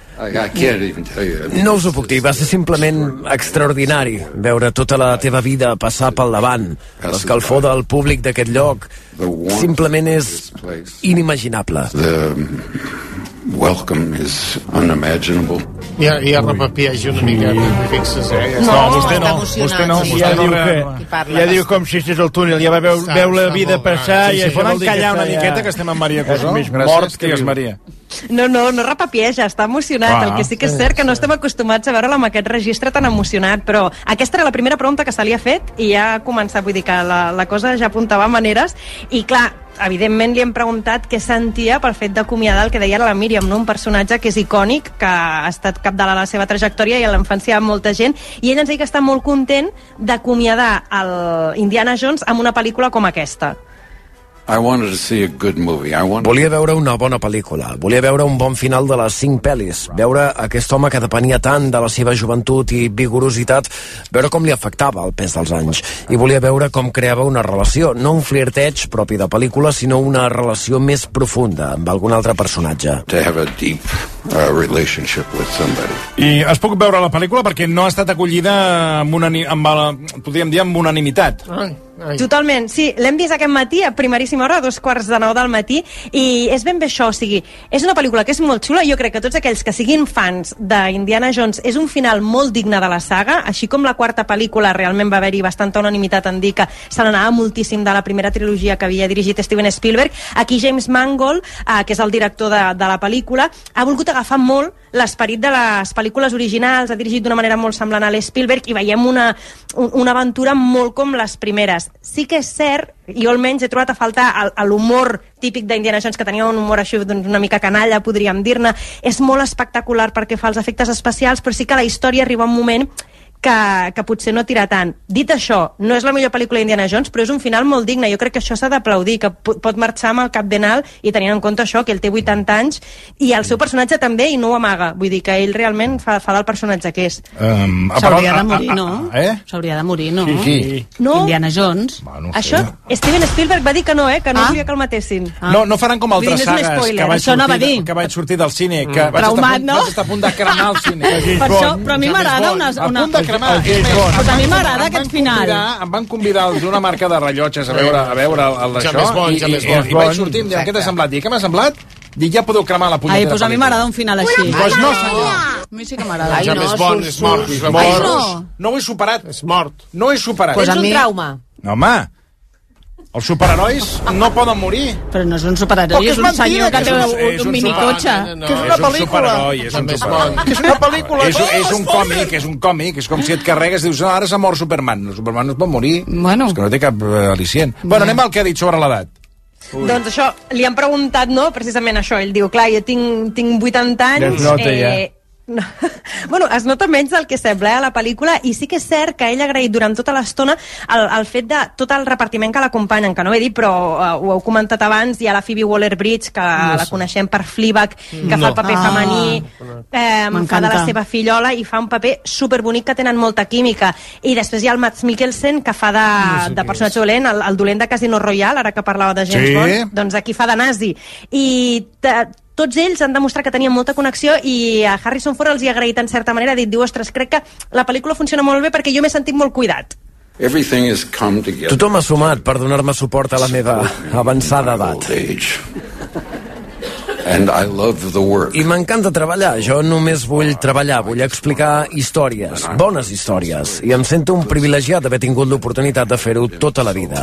Speaker 11: No us ho puc dir, va ser simplement extraordinari veure tota la teva vida passar pel davant. L'escalfor del públic d'aquest lloc simplement és inimaginable.
Speaker 8: Welcome is unimaginable.
Speaker 6: Ja repapieja una mica, fixes,
Speaker 5: Vostè no. Ja diu com si estigués al túnel, ja veu la vida passar i això vol dir que
Speaker 3: callar una miqueta, que estem amb Maria Cusó. Gràcies, digues, Maria.
Speaker 4: No repapieja, està emocionat. El que sí que és cert que no estem acostumats a veure'l amb aquest registre tan emocionat, però aquesta era la primera pregunta que se li ha fet i ja ha començat, vull dir que la cosa ja apuntava maneres, i clar, evidentment li hem preguntat què sentia pel fet d'acomiadar el que deia la Míriam, no? Un personatge que és icònic, que ha estat capdalt a la seva trajectòria i a l'infància de molta gent, i ell ens deia que està molt content d'acomiadar el Indiana Jones amb una pel·lícula com aquesta.
Speaker 11: Volia veure una bona pel·lícula, volia veure un bon final de les 5 pel·lis, veure aquest home que depenia tant de la seva joventut i vigorositat, veure com li afectava el pes dels anys, i volia veure com creava una relació, no un flirteig propi de pel·lícula, sinó una relació més profunda amb algun altre personatge.
Speaker 3: I es puc veure la pel·lícula perquè no ha estat acollida podríem dir amb unanimitat.
Speaker 4: Totalment, sí, l'hem vist aquest matí a primeríssima hora, a 8:45 del matí, i és ben bé això, o sigui, és una pel·lícula que és molt xula. Jo crec que tots aquells que siguin fans d'Indiana Jones, és un final molt digne de la saga, així com la 4ª pel·lícula realment va haver-hi bastanta unanimitat en dir que se n'anava moltíssim de la primera trilogia que havia dirigit Steven Spielberg. Aquí James Mangold, que és el director de la pel·lícula, ha volgut agafar molt l'esperit de les pel·lícules originals, ha dirigit d'una manera molt semblant a l'Spielberg, i veiem una aventura molt com les primeres. Sí que és cert, jo almenys he trobat a faltar l'humor típic d'Indiana Jones, que tenia un humor així una mica canalla, podríem dir-ne. És molt espectacular perquè fa els efectes especials, però sí que la història arriba un moment que potser no tira tant. Dit això, no és la millor pel·lícula d'Indiana Jones, però és un final molt digne. Jo crec que això s'ha d'aplaudir, que pot marxar amb el cap ben alt, i tenint en compte això, que ell té 80 anys, i el seu personatge també, i no ho amaga. Vull dir que ell realment fa del personatge que és.
Speaker 21: S'hauria de morir, no? S'hauria de morir, no?
Speaker 3: Qui?
Speaker 4: No.
Speaker 21: Indiana Jones.
Speaker 4: Això, Steven Spielberg va dir que no, que no volia que el matessin.
Speaker 3: No faran com altres sagues que vaig sortir del cine, que vaig estar a punt de cremar el cine.
Speaker 21: Per això, però a mi m'agrada una... Pues a mi m'agrada aquest final.
Speaker 3: Em van convidar d'una marca de rellotges a veure el d'això, i vaig sortir i em diuen, què t'ha semblat? Dic, què m'ha semblat? Dic, ja podeu cremar la punyetera.
Speaker 21: Pues a mi m'agrada un final així.
Speaker 3: Pues no, senyor.
Speaker 21: A mi sí que m'agrada.
Speaker 3: És mort. No ho he superat. És mort. No ho he superat.
Speaker 2: És un trauma.
Speaker 3: No, home. Els superherois no poden morir.
Speaker 21: Però no és un superheroi, és un senyor que té un minicotxe.
Speaker 22: Que és una pel·lícula.
Speaker 3: És una pel·lícula. És un còmic. És com si et carregues i dius, ara s'ha mort Superman. Superman no es pot morir. És que no té cap al·licient. Bueno, anem al que ha dit sobre l'edat.
Speaker 4: Doncs això, li han preguntat, no?, precisament això. Ell diu, clar, jo tinc 80 anys, No. Bueno, es nota menys del que sembla a la pel·lícula, i sí que és cert que ell ha agraït durant tota l'estona el fet de tot el repartiment que l'acompanyen, que no ho he dit, però ho heu comentat abans, hi ha la Phoebe Waller-Bridge, que la coneixem per Fleabag, que fa el paper femení, fa de la seva fillola i fa un paper superbonic, que tenen molta química. I després hi ha el Mads Mikkelsen, que fa de personatge dolent, el dolent de Casino Royale, ara que parlava de James Bond, doncs aquí fa de nazi. I tots ells han demostrat que tenien molta connexió, i a Harrison Ford els hi ha agraït en certa manera, diu, ostres, crec que la pel·lícula funciona molt bé perquè jo m'he sentit molt cuidat.
Speaker 11: Tothom ha sumat per donar-me suport a la meva avançada edat. I m'encanta treballar. Jo només vull treballar, vull explicar històries, bones històries, i em sento un privilegiat d'haver tingut l'oportunitat de fer-ho tota la vida.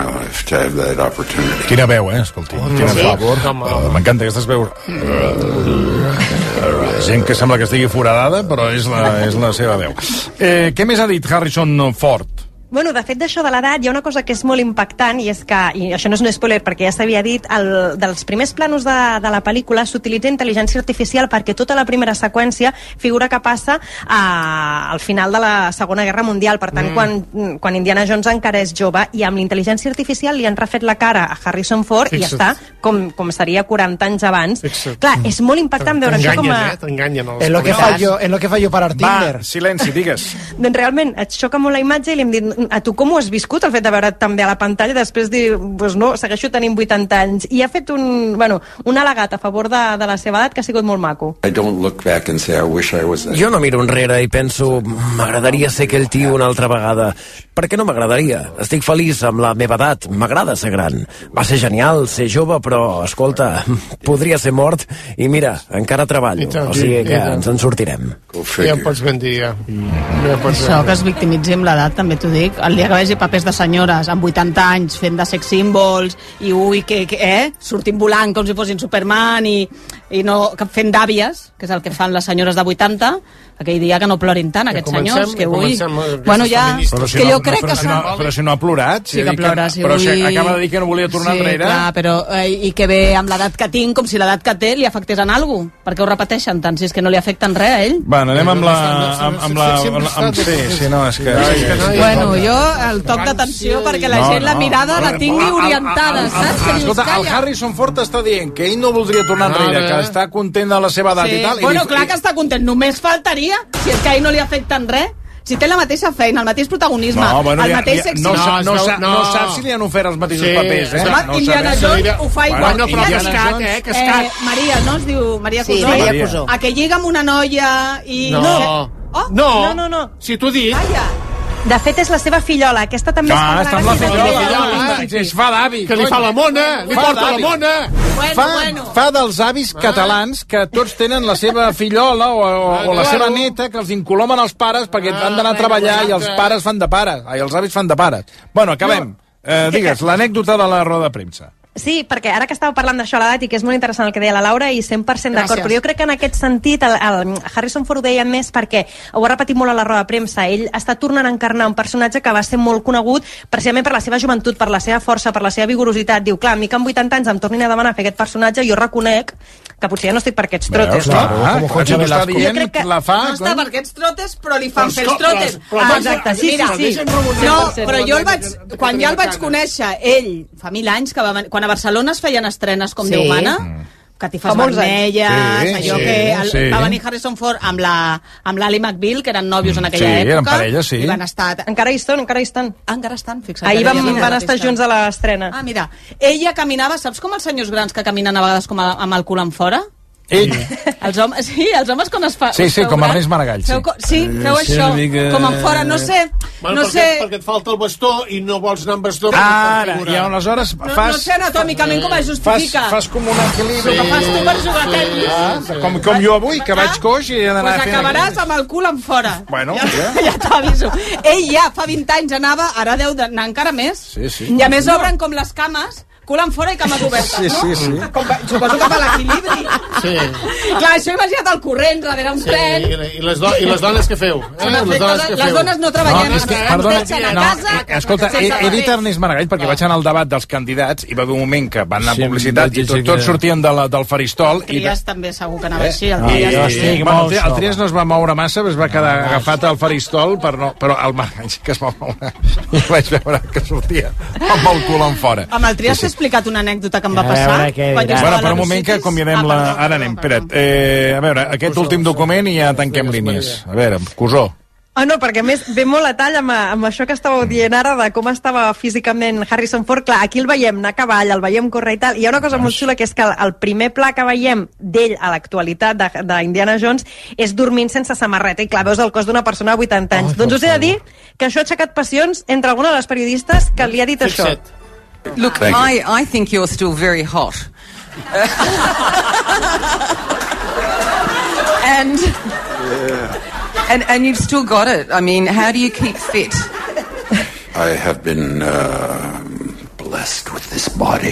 Speaker 3: Quina veu, escolti. Quina favor. M'encanta aquestes veus. Gent que sembla que estigui foradada, però és la seva veu. Què més ha dit Harrison Ford?
Speaker 4: Bueno, de fet, d'això de l'edat hi ha una cosa que és molt impactant, i és que, i això no és un spoiler perquè ja s'havia dit, dels primers planos de la pel·lícula s'utilitza intel·ligència artificial perquè tota la primera seqüència figura que passa al final de la Segona Guerra Mundial. Per tant, quan Indiana Jones encara és jove, i amb l'intel·ligència artificial li han refet la cara a Harrison Ford i està com seria 40 anys abans. Clar, és molt impactant veure això com a...
Speaker 6: T'enganyen els...
Speaker 22: En lo que fallo para Tinder.
Speaker 3: Va, silenci, digues.
Speaker 4: Doncs realment, et xoca molt la imatge i li hem dit, a tu com ho has viscut, el fet de veure també a la pantalla, després dir, doncs no, segueixo tenint 80 anys, i ha fet un al·legat a favor de la seva edat que ha sigut molt maco.
Speaker 11: Jo no miro enrere i penso, m'agradaria ser aquell tio una altra vegada. Per què no m'agradaria? Estic feliç amb la meva edat, m'agrada ser gran. Va ser genial ser jove, però, escolta, podria ser mort, i mira, encara treballo, o sigui que ens en sortirem.
Speaker 6: Ja em pots ben dir, ja.
Speaker 21: Això que es victimitzi amb l'edat, també t'ho dic. El dia que vegi papers de senyores amb 80 anys fent de sex símbols i sortint volant com si fossin Superman i no fent d'àvies, que és el que fan les senyores de 80, aquell dia que no plorin tant aquests senyors, que avui... Bueno, ja... Que jo crec que...
Speaker 3: Però si no ha plorat...
Speaker 21: Sí que plora, sí.
Speaker 3: Però acaba de dir que no volia tornar enrere...
Speaker 21: Sí, clar, però... I que ve amb l'edat que tinc, com si l'edat que té li afectés en alguna cosa. Per què ho repeteixen tant, si és que no li afecten res a ell?
Speaker 3: Bueno, anem amb la... Sí, no, és que...
Speaker 21: Bueno, jo el toc d'atenció perquè la gent la mirada la tingui orientada, saps?
Speaker 3: Escolta, el Harrison Ford està dient que ell no voldria tornar enrere, que està content de la seva edat i tal...
Speaker 21: Bueno, clar que està content, només faltaria, si és que a ell no li afecten res. Si té la mateixa feina, el mateix protagonisme, el mateix sexisme...
Speaker 3: No sap si li han ofert els mateixos papers,
Speaker 21: Indiana Jones ho fa igual.
Speaker 6: Bueno, però cascat.
Speaker 21: Maria, no? Es diu Maria Cusó.
Speaker 2: Sí, Maria Cusó.
Speaker 21: A que lliga amb una noia i...
Speaker 6: No. Si t'ho dic...
Speaker 4: De fet, és la seva fillola. Aquesta també
Speaker 3: està amb la fillola. Es fa d'avi.
Speaker 6: Que li fa la mona. Li porta la mona.
Speaker 3: Fa dels avis catalans que tots tenen la seva fillola o la seva neta, que els incolomen els pares perquè han d'anar a treballar i els pares fan de pares. I els avis fan de pares. Bueno, acabem. Digues, l'anècdota de la roda de premsa.
Speaker 4: Sí, perquè ara que estava parlant d'això a l'edat i que és molt interessant el que deia la Laura i 100% d'acord, però jo crec que en aquest sentit el Harrison Ford ho deia més perquè ho ha repetit molt a la roda de premsa, ell està tornant a encarnar un personatge que va ser molt conegut precisament per la seva joventut, per la seva força, per la seva vigorositat. Diu, clar, a mi que amb 80 anys em tornin a demanar fer aquest personatge, jo reconec que potser ja no estic per aquests trotes, no?
Speaker 3: La fa...
Speaker 21: No està per aquests trotes, però li fan fer els trotes.
Speaker 4: Exacte, sí.
Speaker 21: No, però jo quan ja el vaig conèixer, ell, fa 1000 anys, que va venir, quan a Barcelona es feien estrenes com Déu mana, catifes vermelles, allò que va venir Harrison Ford amb l'Ally McBeal, que eren nòvios en aquella època.
Speaker 3: Eren parelles, sí.
Speaker 21: I van estar...
Speaker 4: Encara hi estan.
Speaker 21: Encara estan, fixa't.
Speaker 4: Ahir van estar junts a l'estrena.
Speaker 21: Ah, mira, ella caminava, saps com els senyors grans que caminen a vegades com amb el cul en fora?
Speaker 3: Ell?
Speaker 21: Els homes quan es fa...
Speaker 3: Sí, com Ernest Maragall.
Speaker 21: Sí, feu això, com en fora, no sé...
Speaker 6: Perquè et falta el bastó i no vols anar amb bastó.
Speaker 3: Ara, i aleshores fas...
Speaker 21: No sé anatòmicament com es justifica.
Speaker 3: Fas com un equilibri.
Speaker 21: Que fas tu per jugar a tennis.
Speaker 3: Com jo avui, que vaig coix i he d'anar
Speaker 21: fent... Pues acabaràs amb el cul en fora.
Speaker 3: Bueno,
Speaker 21: ja t'aviso. Ell ja fa 20 anys anava, ara deu d'anar encara més.
Speaker 3: Sí.
Speaker 21: I a més obren com les cames cul en fora i cames obertes, no?
Speaker 3: Sí.
Speaker 21: Suposo que per l'equilibri.
Speaker 6: Sí.
Speaker 21: Clar, això imagina't el corrent, darrere un tren.
Speaker 6: I les dones què feu?
Speaker 21: Les dones no treballem.
Speaker 3: Escolta, he dit Ernest Maragall perquè vaig anar al debat dels candidats i va haver un moment que van anar a publicitat i tots sortien del faristol.
Speaker 21: El Trias també segur que anava així.
Speaker 3: El Trias no es va moure massa, es va quedar agafat al faristol, però el Maragall sí que es va moure. I vaig veure que sortia amb el cul en fora.
Speaker 21: Amb el Trias t'he explicat una anècdota que em va passar.
Speaker 3: Per un moment que acomiadem la... Ara anem, espera't. A veure, aquest últim document i ja tanquem línies. A veure, Cusó.
Speaker 4: No, perquè a més ve molt a tall amb això que estàveu dient ara de com estava físicament Harrison Ford. Clar, aquí el veiem anar a cavall, el veiem córrer i tal, i hi ha una cosa molt xula, que és que el primer pla que veiem d'ell a l'actualitat d'Indiana Jones és dormint sense samarreta, i clar, veus el cos d'una persona de 80 anys. Doncs us he de dir que això ha aixecat passions entre alguna de les periodistes que li ha dit això.
Speaker 7: Look, I think you're still very hot. And you've still got it. I mean, how do you keep fit?
Speaker 8: I have been blessed with this body.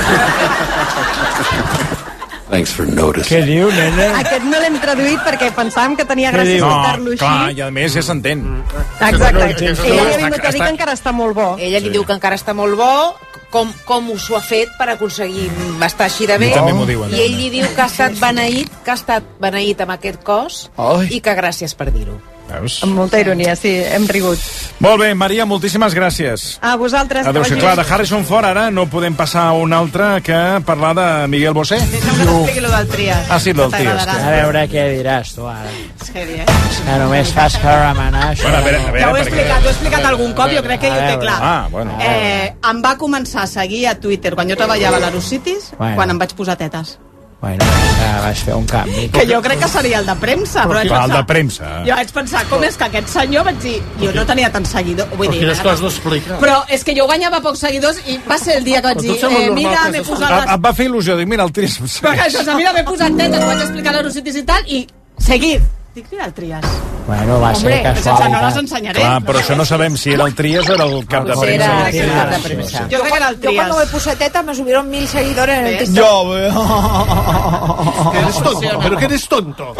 Speaker 8: Thanks for noticing.
Speaker 5: Què diu, nena?
Speaker 4: Aquest no l'hem traduït perquè pensàvem que tenia gràcia explicar-lo així.
Speaker 3: Clar, i a més ja s'entén.
Speaker 4: Exacte. Ella li ha vingut a dir que encara està molt bo.
Speaker 2: Ella li diu que encara està molt bo, com s'ho ha fet per aconseguir estar així de bé. I ell li diu que ha estat beneït amb aquest cos i que gràcies per dir-ho.
Speaker 3: Veus?
Speaker 4: Amb molta ironia, sí, hem rigut.
Speaker 3: Molt bé, Maria, moltíssimes gràcies.
Speaker 4: A vosaltres.
Speaker 3: Adéu-siau. Clar, de Harrison Ford ara no podem passar a un altre que parlar de Miguel Bosé.
Speaker 21: Deixa'm que t'expliqui lo del Trias.
Speaker 3: Sí, del Trias.
Speaker 5: A veure què diràs tu ara.
Speaker 21: És heavy,
Speaker 5: Que només fas que remenar això.
Speaker 3: A veure,
Speaker 21: ja ho he explicat algun cop, jo crec que ho té clar.
Speaker 3: Bueno.
Speaker 21: Em va començar a seguir a Twitter quan jo treballava a l'Aerocities, quan em vaig posar tetes.
Speaker 5: Bueno, vas fer un canvi.
Speaker 21: Que jo crec que seria el de premsa.
Speaker 3: Però el de premsa.
Speaker 21: Jo vaig pensar, com és que aquest senyor, vaig dir, jo no tenia tant seguidor.
Speaker 6: Però quines coses l'explica.
Speaker 21: Però és que jo guanyava pocs seguidors i va ser el dia que vaig dir, mira, m'he posat...
Speaker 3: Em va fer il·lusió, dic, mira, el Trias.
Speaker 21: Mira, m'he posat tetes, ho vaig explicar a l'Aerocities i tal, i seguit. Dic, mira el Trias.
Speaker 5: Bueno, va ser casualitat.
Speaker 21: No les ensenyaré.
Speaker 3: Clar, però això no sabem si era el Trias o era el cap de premsa.
Speaker 2: Era el cap de premsa.
Speaker 21: Jo crec que era el Trias.
Speaker 2: Yo cuando me puse teta me subieron 1000 seguidores en el TikTok.
Speaker 5: Yo,
Speaker 6: ¿Eres tonto? ¿Pero que eres tonto?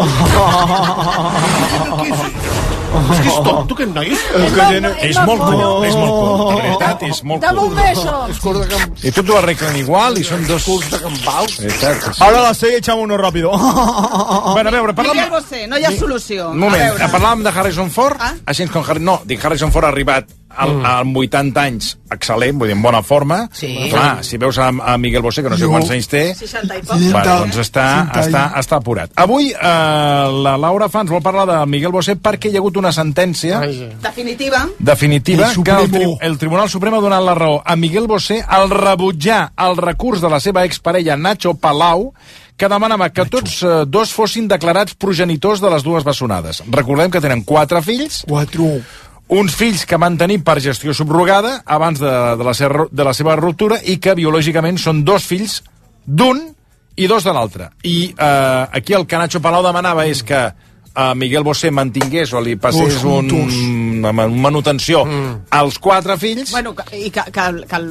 Speaker 6: És que és tonto, aquest noi.
Speaker 3: És molt cool, de veritat, és molt cool.
Speaker 2: Dame un beso.
Speaker 3: I tot ho arreglen igual i són dos culs de campals.
Speaker 5: Ahora la sé y echamos uno rápido.
Speaker 3: Bueno, a veure,
Speaker 21: Miguel Bosé, no hi ha solució.
Speaker 3: Un moment, parlàvem de Harrison Ford? Així com Harrison Ford ha arribat amb 80 anys excel·lent, vull dir, en bona forma. Clar, si veus a Miguel Bosé, que no sé quants anys té,
Speaker 21: 60 i poc.
Speaker 3: doncs està apurat. Avui la Laura Fans vol parlar de Miguel Bosé perquè hi ha hagut una sentència definitiva que el Tribunal Suprem ha donat la raó a Miguel Bosé al rebutjar el recurs de la seva exparella Nacho Palau, que demanava que tots dos fossin declarats progenitors de les dues bessonades. Recordem que tenen 4 fills. Uns fills que van tenir per gestió subrogada abans de la seva ruptura i que biològicament són 2 fills d'un i 2 de l'altre. I aquí el que Nacho Palau demanava és que Miguel Bosé mantingués o li passés una manutenció als 4 fills.
Speaker 21: Bueno, i que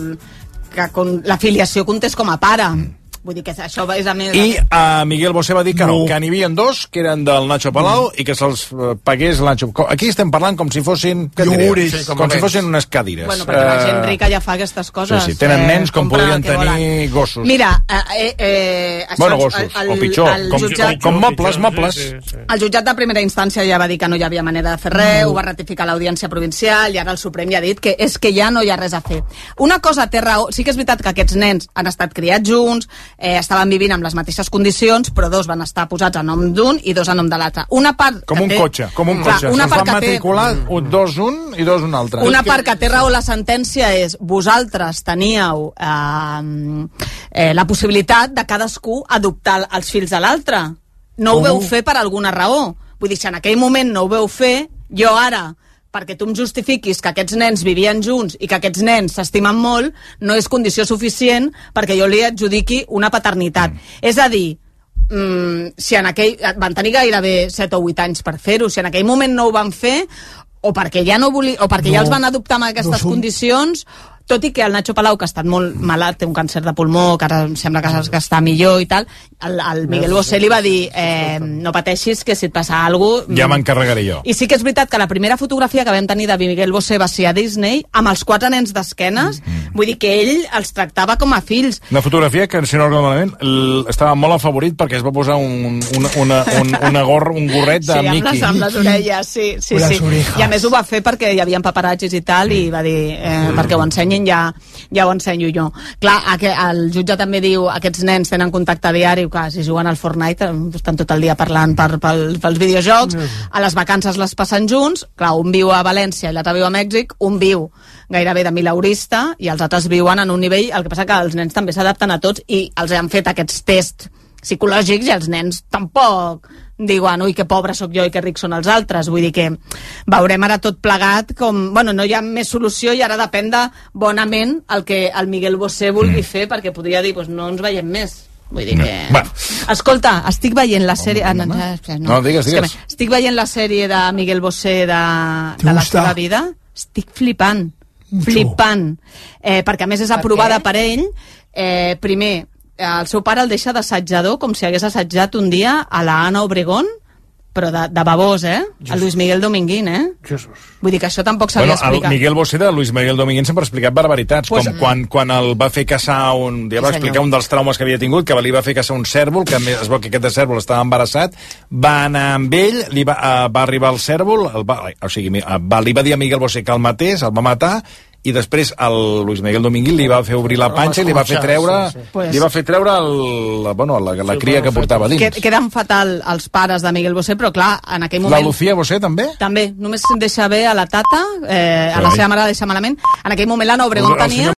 Speaker 21: la filiació comptés com a pare. Vull dir que això és a més...
Speaker 3: I Miguel Bosé va dir que no, que n'hi havia 2, que eren del Nacho Palau, i que se'ls pagués el Nacho... Aquí estem parlant com si fossin... Com si fossin unes cadires.
Speaker 21: Bueno, perquè la gent rica ja fa aquestes coses.
Speaker 3: Sí, tenen nens com podrien tenir gossos.
Speaker 21: Mira,
Speaker 3: bueno, gossos, o pitjor, com mobles.
Speaker 21: El jutjat de primera instància ja va dir que no hi havia manera de fer res, ho va ratificar l'Audiència Provincial, i ara el Suprem ja ha dit que és que ja no hi ha res a fer. Una cosa té raó, sí que és veritat que aquests nens han estat criats junts, estaven vivint amb les mateixes condicions, però 2 van estar posats a nom d'un i 2 a nom de l'altre. Una part
Speaker 3: com un cotxe. Se'ls van matricular 2 un i 2 un altre.
Speaker 21: Una part que té raó la sentència és vosaltres teníeu la possibilitat de cadascú adoptar els fills de l'altre. No ho veu fer per alguna raó. Vull dir, si en aquell moment no ho veu fer, jo ara, perquè tu em justifiquis que aquests nens vivien junts i que aquests nens s'estimen molt, no és condició suficient perquè jo li adjudiqui una paternitat. És a dir, si en aquell... van tenir gairebé 7 o 8 anys per fer-ho, si en aquell moment no ho van fer, o perquè ja no volien, o perquè ja els van adoptar amb aquestes condicions, tot i que el Nacho Palau, que ha estat molt malalt, té un càncer de pulmó, que ara sembla que està millor i tal, el Miguel Bosé li va dir no pateixis, que si et passa alguna cosa...
Speaker 3: Ja m'encarregaré jo.
Speaker 21: I sí que és veritat que la primera fotografia que vam tenir de Miguel Bosé va ser a Disney, amb els 4 nens d'esquenes, vull dir que ell els tractava com a fills.
Speaker 3: Una fotografia que, si no recordo malament, estava molt afavorit perquè es va posar un gorret de Mickey.
Speaker 21: Sí, amb les orelles, sí. I a més ho va fer perquè hi havia paparazzis i tal, i va dir, perquè ho ensenyin, ja ho ensenyo jo. Clar, el jutge també diu, aquests nens tenen contacte diari, que si juguen al Fortnite estan tot el dia parlant pels videojocs, a les vacances les passen junts, clar, un viu a València i l'altre viu a Mèxic, un viu gairebé de mileurista i els altres viuen en un nivell, el que passa que els nens també s'adapten a tots i els han fet aquests tests psicològics i els nens tampoc diuen, ui, que pobre sóc jo i que rics són els altres. Vull dir que veurem ara tot plegat com... Bueno, no hi ha més solució i ara depèn de bonament el que el Miguel Bosé vulgui fer, perquè podria dir, pues no ens veiem més. Vull dir que... Bueno. Escolta, estic veient la sèrie...
Speaker 3: No, digues.
Speaker 21: Estic veient la sèrie de Miguel Bosé de la seva vida. Estic flipant. Perquè a més és aprovada per ell. Primer, el seu pare el deixa d'assatjador com si hagués assatjat un dia a la Ana Obregón, però de babós, a Luis Miguel Dominguín,
Speaker 3: Jesús.
Speaker 21: Vull dir que això tampoc s'havia explicat.
Speaker 3: El Miguel Bosé de Luis Miguel Dominguín sempre ha explicat barbaritats, com quan el va fer caçar ja va explicar un dels traumes que havia tingut, que li va fer caçar un cèrvol, que es veu que aquest cèrvol estava embarassat, va anar amb ell, va arribar el cèrvol, li va dir a Miguel Bosé que el matés, el va matar, i després el Luis Miguel Dominguín li va fer obrir la panxa i li va fer treure la cria que portava dins.
Speaker 21: Queden fatal els pares de Miguel Bosé, però clar, en aquell moment...
Speaker 3: La Lucía Bosé també?
Speaker 21: També, només deixa bé a la tata, a la seva mare deixa malament. En aquell moment l'Anna Obregón tenia...